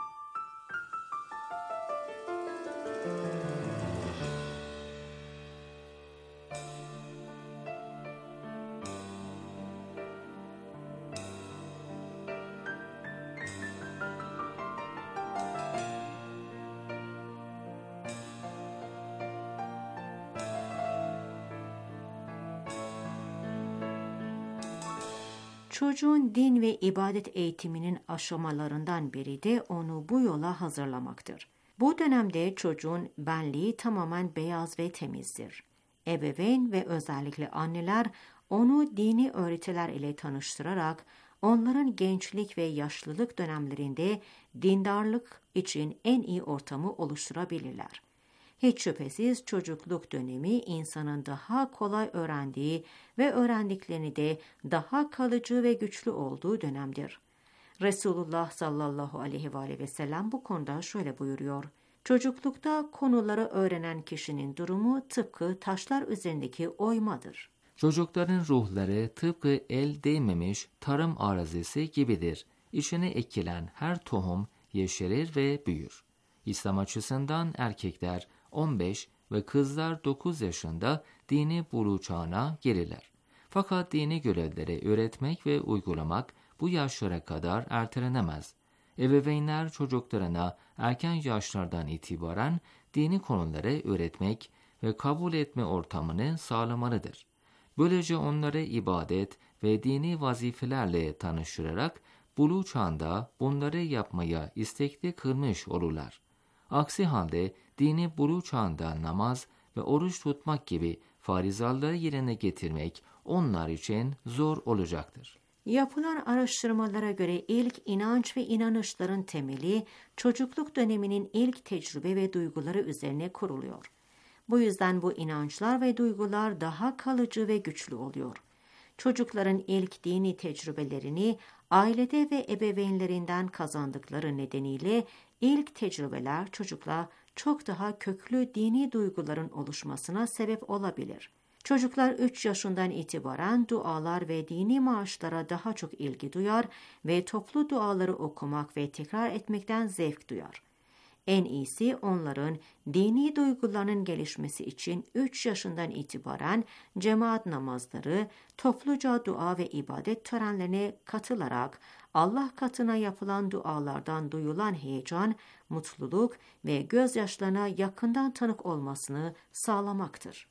Çocuğun din ve ibadet eğitiminin aşamalarından biri de onu bu yola hazırlamaktır. Bu dönemde çocuğun benliği tamamen beyaz ve temizdir. Ebeveyn ve özellikle anneler onu dini öğretiler ile tanıştırarak onların gençlik ve yaşlılık dönemlerinde dindarlık için en iyi ortamı oluşturabilirler. Hiç şüphesiz çocukluk dönemi insanın daha kolay öğrendiği ve öğrendiklerini de daha kalıcı ve güçlü olduğu dönemdir. Resulullah sallallahu aleyhi ve sellem bu konuda şöyle buyuruyor. Çocuklukta konuları öğrenen kişinin durumu tıpkı taşlar üzerindeki oymadır. Çocukların ruhları tıpkı el değmemiş tarım arazisi gibidir. İçine ekilen her tohum yeşerir ve büyür. İslam açısından erkekler 15 ve kızlar 9 yaşında dini buluğ çağına gelirler. Fakat dini görevleri öğretmek ve uygulamak bu yaşlara kadar ertelenemez. Ebeveynler çocuklarına erken yaşlardan itibaren dini konuları öğretmek ve kabul etme ortamını sağlamalıdır. Böylece onları ibadet ve dini vazifelerle tanıştırarak buluğ çağında bunları yapmaya istekli kılmış olurlar. Aksi halde dini buluğ çağında namaz ve oruç tutmak gibi farizalları yerine getirmek onlar için zor olacaktır. Yapılan araştırmalara göre ilk inanç ve inanışların temeli çocukluk döneminin ilk tecrübe ve duyguları üzerine kuruluyor. Bu yüzden bu inançlar ve duygular daha kalıcı ve güçlü oluyor. Çocukların ilk dini tecrübelerini ailede ve ebeveynlerinden kazandıkları nedeniyle ilk tecrübeler çocukla çok daha köklü dini duyguların oluşmasına sebep olabilir. Çocuklar 3 yaşından itibaren dualar ve dini maaşlara daha çok ilgi duyar ve toplu duaları okumak ve tekrar etmekten zevk duyar. En iyisi onların dini duygularının gelişmesi için 3 yaşından itibaren cemaat namazları, topluca dua ve ibadet törenlerine katılarak Allah katına yapılan dualardan duyulan heyecan, mutluluk ve gözyaşlarına yakından tanık olmasını sağlamaktır.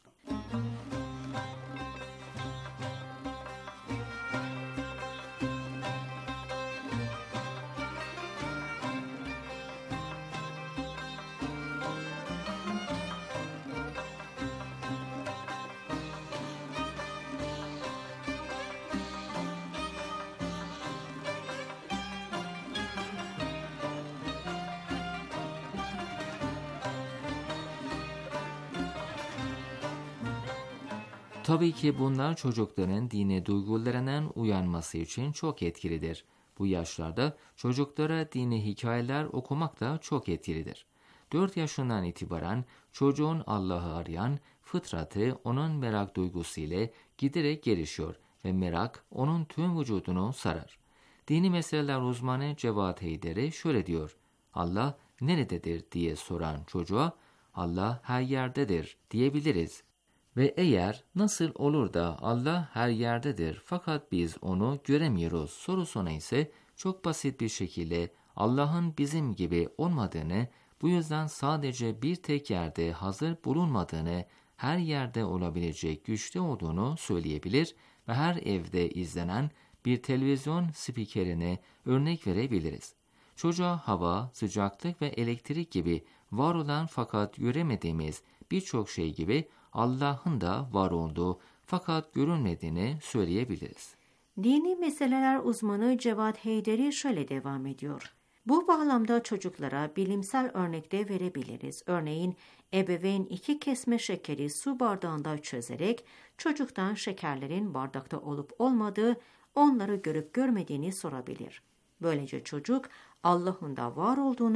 Tabii ki bunlar çocukların dini duygularının uyanması için çok etkilidir. Bu yaşlarda çocuklara dini hikayeler okumak da çok etkilidir. 4 yaşından itibaren çocuğun Allah'ı arayan fıtratı onun merak duygusu ile giderek gelişiyor ve merak onun tüm vücudunu sarar. Dini meseleler uzmanı Cevat Heyderi şöyle diyor: Allah nerededir diye soran çocuğa Allah her yerdedir diyebiliriz. Ve eğer nasıl olur da Allah her yerdedir fakat biz onu göremiyoruz sorusuna ise çok basit bir şekilde Allah'ın bizim gibi olmadığını, bu yüzden sadece bir tek yerde hazır bulunmadığını, her yerde olabilecek güçte olduğunu söyleyebilir ve her evde izlenen bir televizyon spikerine örnek verebiliriz. Çocuğa hava, sıcaklık ve elektrik gibi var olan fakat göremediğimiz birçok şey gibi Allah'ın da var olduğu fakat görünmediğini söyleyebiliriz. Dini meseleler uzmanı Cevat Heyderi şöyle devam ediyor. Bu bağlamda çocuklara bilimsel örnek de verebiliriz. Örneğin ebeveyn 2 kesme şekeri su bardağında çözerek çocuktan şekerlerin bardakta olup olmadığı, onları görüp görmediğini sorabilir. Böylece çocuk Allah'ın da var olduğunu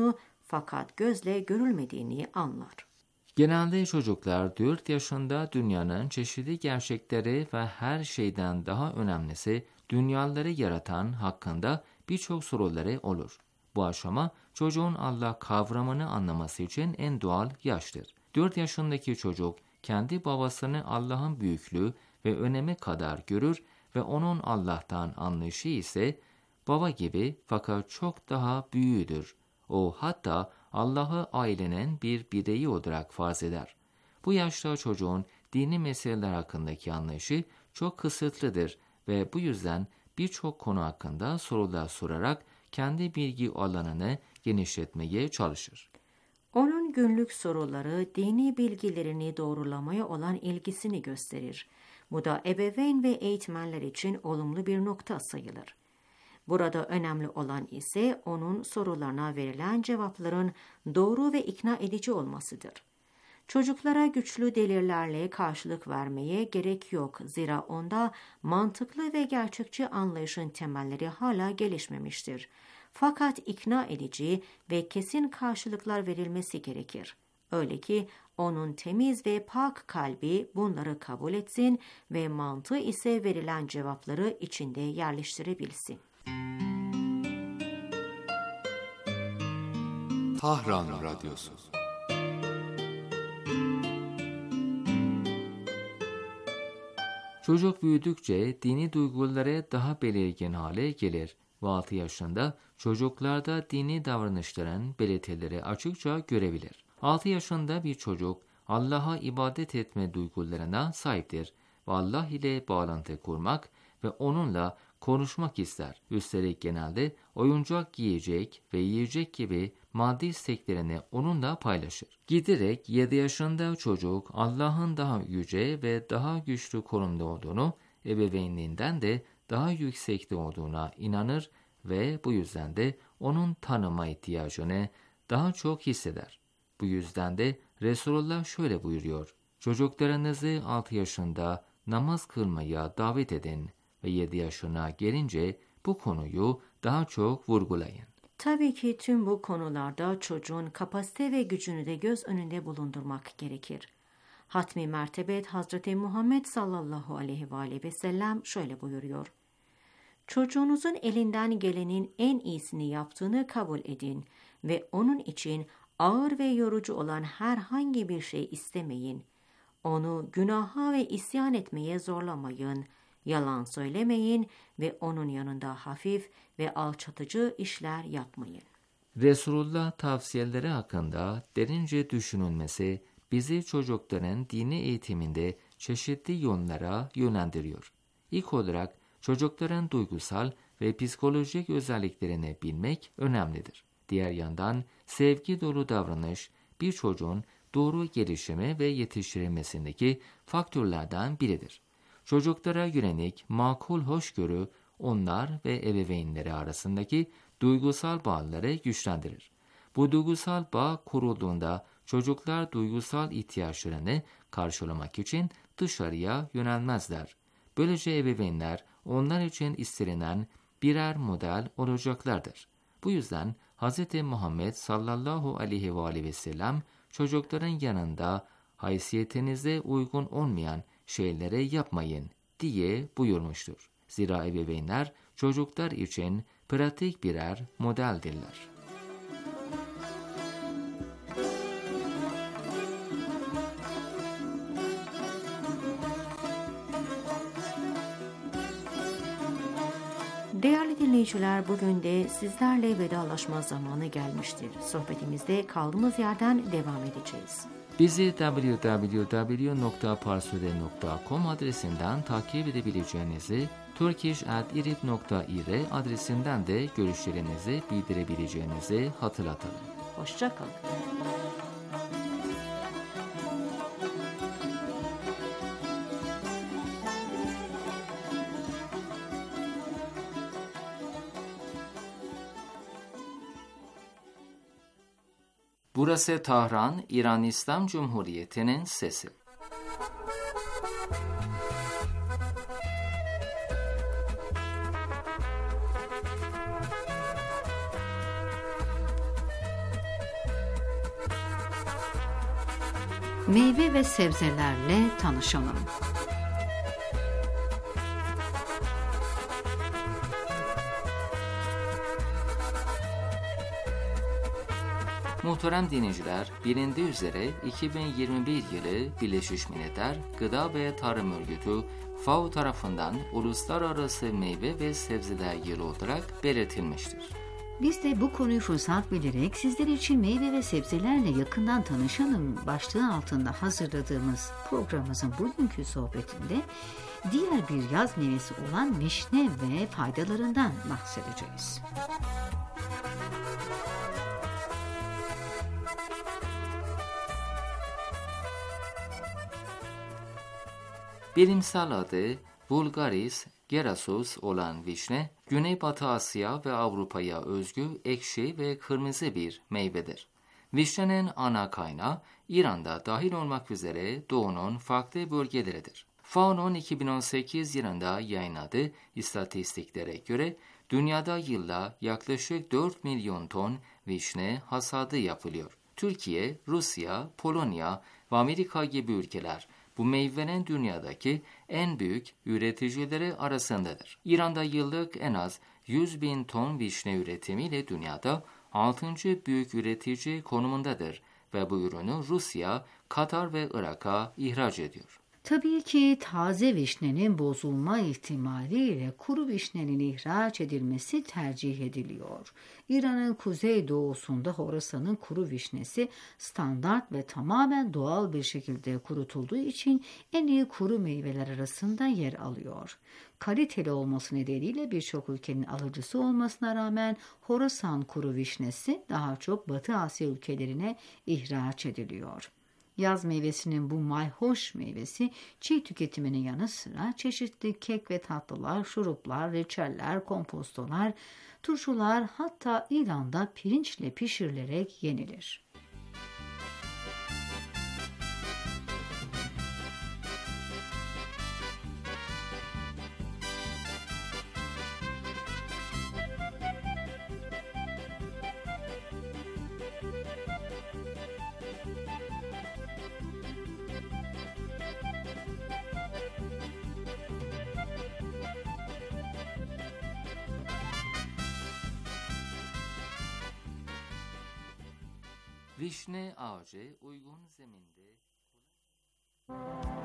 fakat gözle görülmediğini anlar. Genelde çocuklar 4 yaşında dünyanın çeşitli gerçekleri ve her şeyden daha önemlisi dünyaları yaratan hakkında birçok soruları olur. Bu aşama çocuğun Allah kavramını anlaması için en doğal yaştır. 4 yaşındaki çocuk kendi babasını Allah'ın büyüklüğü ve önemi kadar görür ve onun Allah'tan anlayışı ise baba gibi fakat çok daha büyüğüdür. O hatta Allah'ı ailenin bir bireyi olarak farz eder. Bu yaşta çocuğun dini meseleler hakkındaki anlayışı çok kısıtlıdır ve bu yüzden birçok konu hakkında sorular sorarak kendi bilgi alanını genişletmeye çalışır. Onun günlük soruları dini bilgilerini doğrulamaya olan ilgisini gösterir. Bu da ebeveyn ve eğitmenler için olumlu bir nokta sayılır. Burada önemli olan ise onun sorularına verilen cevapların doğru ve ikna edici olmasıdır. Çocuklara güçlü delillerle karşılık vermeye gerek yok. Zira onda mantıklı ve gerçekçi anlayışın temelleri hala gelişmemiştir. Fakat ikna edici ve kesin karşılıklar verilmesi gerekir. Öyle ki onun temiz ve pak kalbi bunları kabul etsin ve mantığı ise verilen cevapları içinde yerleştirebilsin. Tahran Radyosu. Çocuk büyüdükçe dini duyguları daha belirgin hale gelir ve 6 yaşında çocuklarda dini davranışların belirtileri açıkça görebilir. 6 yaşında bir çocuk Allah'a ibadet etme duygularına sahiptir ve Allah ile bağlantı kurmak ve onunla konuşmak ister. Üstelik genelde oyuncak giyecek ve yiyecek gibi maddi isteklerini onunla paylaşır. Giderek 7 yaşında çocuk Allah'ın daha yüce ve daha güçlü konumda olduğunu, ebeveynliğinden de daha yüksekte olduğuna inanır ve bu yüzden de onun tanıma ihtiyacını daha çok hisseder. Bu yüzden de Resulullah şöyle buyuruyor: çocuklarınızı 6 yaşında namaz kılmaya davet edin ve 7 yaşına gelince bu konuyu daha çok vurgulayın. Tabii ki tüm bu konularda çocuğun kapasite ve gücünü de göz önünde bulundurmak gerekir. Hatmi Mertebet Hazreti Muhammed sallallahu aleyhi ve sellem şöyle buyuruyor: çocuğunuzun elinden gelenin en iyisini yaptığını kabul edin ve onun için ağır ve yorucu olan herhangi bir şey istemeyin. Onu günaha ve isyan etmeye zorlamayın, yalan söylemeyin ve onun yanında hafif ve alçatıcı işler yapmayın. Resulullah tavsiyeleri hakkında derince düşünülmesi bizi çocukların dini eğitiminde çeşitli yönlere yönlendiriyor. İlk olarak çocukların duygusal ve psikolojik özelliklerini bilmek önemlidir. Diğer yandan sevgi dolu davranış bir çocuğun doğru gelişimi ve yetiştirilmesindeki faktörlerden biridir. Çocuklara yönelik makul hoşgörü onlar ve ebeveynleri arasındaki duygusal bağları güçlendirir. Bu duygusal bağ kurulduğunda çocuklar duygusal ihtiyaçlarını karşılamak için dışarıya yönelmezler. Böylece ebeveynler onlar için istenilen birer model olacaklardır. Bu yüzden Hz. Muhammed sallallahu aleyhi ve sellem çocukların yanında haysiyetinize uygun olmayan şeyleri yapmayın diye buyurmuştur. Zira ebeveynler çocuklar için pratik birer modeldirler. Değerli dinleyiciler, bugün de sizlerle vedalaşma zamanı gelmiştir. Sohbetimizde kaldığımız yerden devam edeceğiz. Bizi www.parsude.com adresinden takip edebileceğinizi, turkish@irib.ir adresinden de görüşlerinizi bildirebileceğinizi hatırlatalım. Hoşça kalın. Burası Tahran, İran İslam Cumhuriyeti'nin sesi. Meyve ve sebzelerle tanışalım. Muhterem dinleyiciler, bilindiği üzere 2021 yılı Birleşmiş Milletler Gıda ve Tarım Örgütü FAO tarafından Uluslararası Meyve ve Sebzeler Yılı olarak belirtilmiştir. Biz de bu konuyu fırsat bilerek sizler için meyve ve sebzelerle yakından tanışalım başlığı altında hazırladığımız programımızın bugünkü sohbetinde diğer bir yaz meyvesi olan vişne ve faydalarından bahsedeceğiz. Bilimsel adı Vulgaris gerasus olan vişne, Güneybatı Asya ve Avrupa'ya özgü ekşi ve kırmızı bir meyvedir. Vişnenin ana kaynağı İran'da dahil olmak üzere Doğu'nun farklı bölgeleridir. FAO'nun 2018 yılında yayınladığı istatistiklere göre dünyada yılda yaklaşık 4 milyon ton vişne hasadı yapılıyor. Türkiye, Rusya, Polonya ve Amerika gibi ülkeler bu meyvenin dünyadaki en büyük üreticileri arasındadır. İran'da yıllık en az 100 bin ton vişne üretimiyle dünyada 6. büyük üretici konumundadır ve bu ürünü Rusya, Katar ve Irak'a ihraç ediyor. Tabii ki taze vişnenin bozulma ihtimaliyle kuru vişnenin ihraç edilmesi tercih ediliyor. İran'ın kuzeydoğusunda Horasan'ın kuru vişnesi standart ve tamamen doğal bir şekilde kurutulduğu için en iyi kuru meyveler arasında yer alıyor. Kaliteli olması nedeniyle birçok ülkenin alıcısı olmasına rağmen Horasan kuru vişnesi daha çok Batı Asya ülkelerine ihraç ediliyor. Yaz meyvesinin bu mayhoş meyvesi çiğ tüketiminin yanı sıra çeşitli kek ve tatlılar, şuruplar, reçeller, kompostolar, turşular hatta İran'da pirinçle pişirilerek yenilir. Vişne ağacı uygun zeminde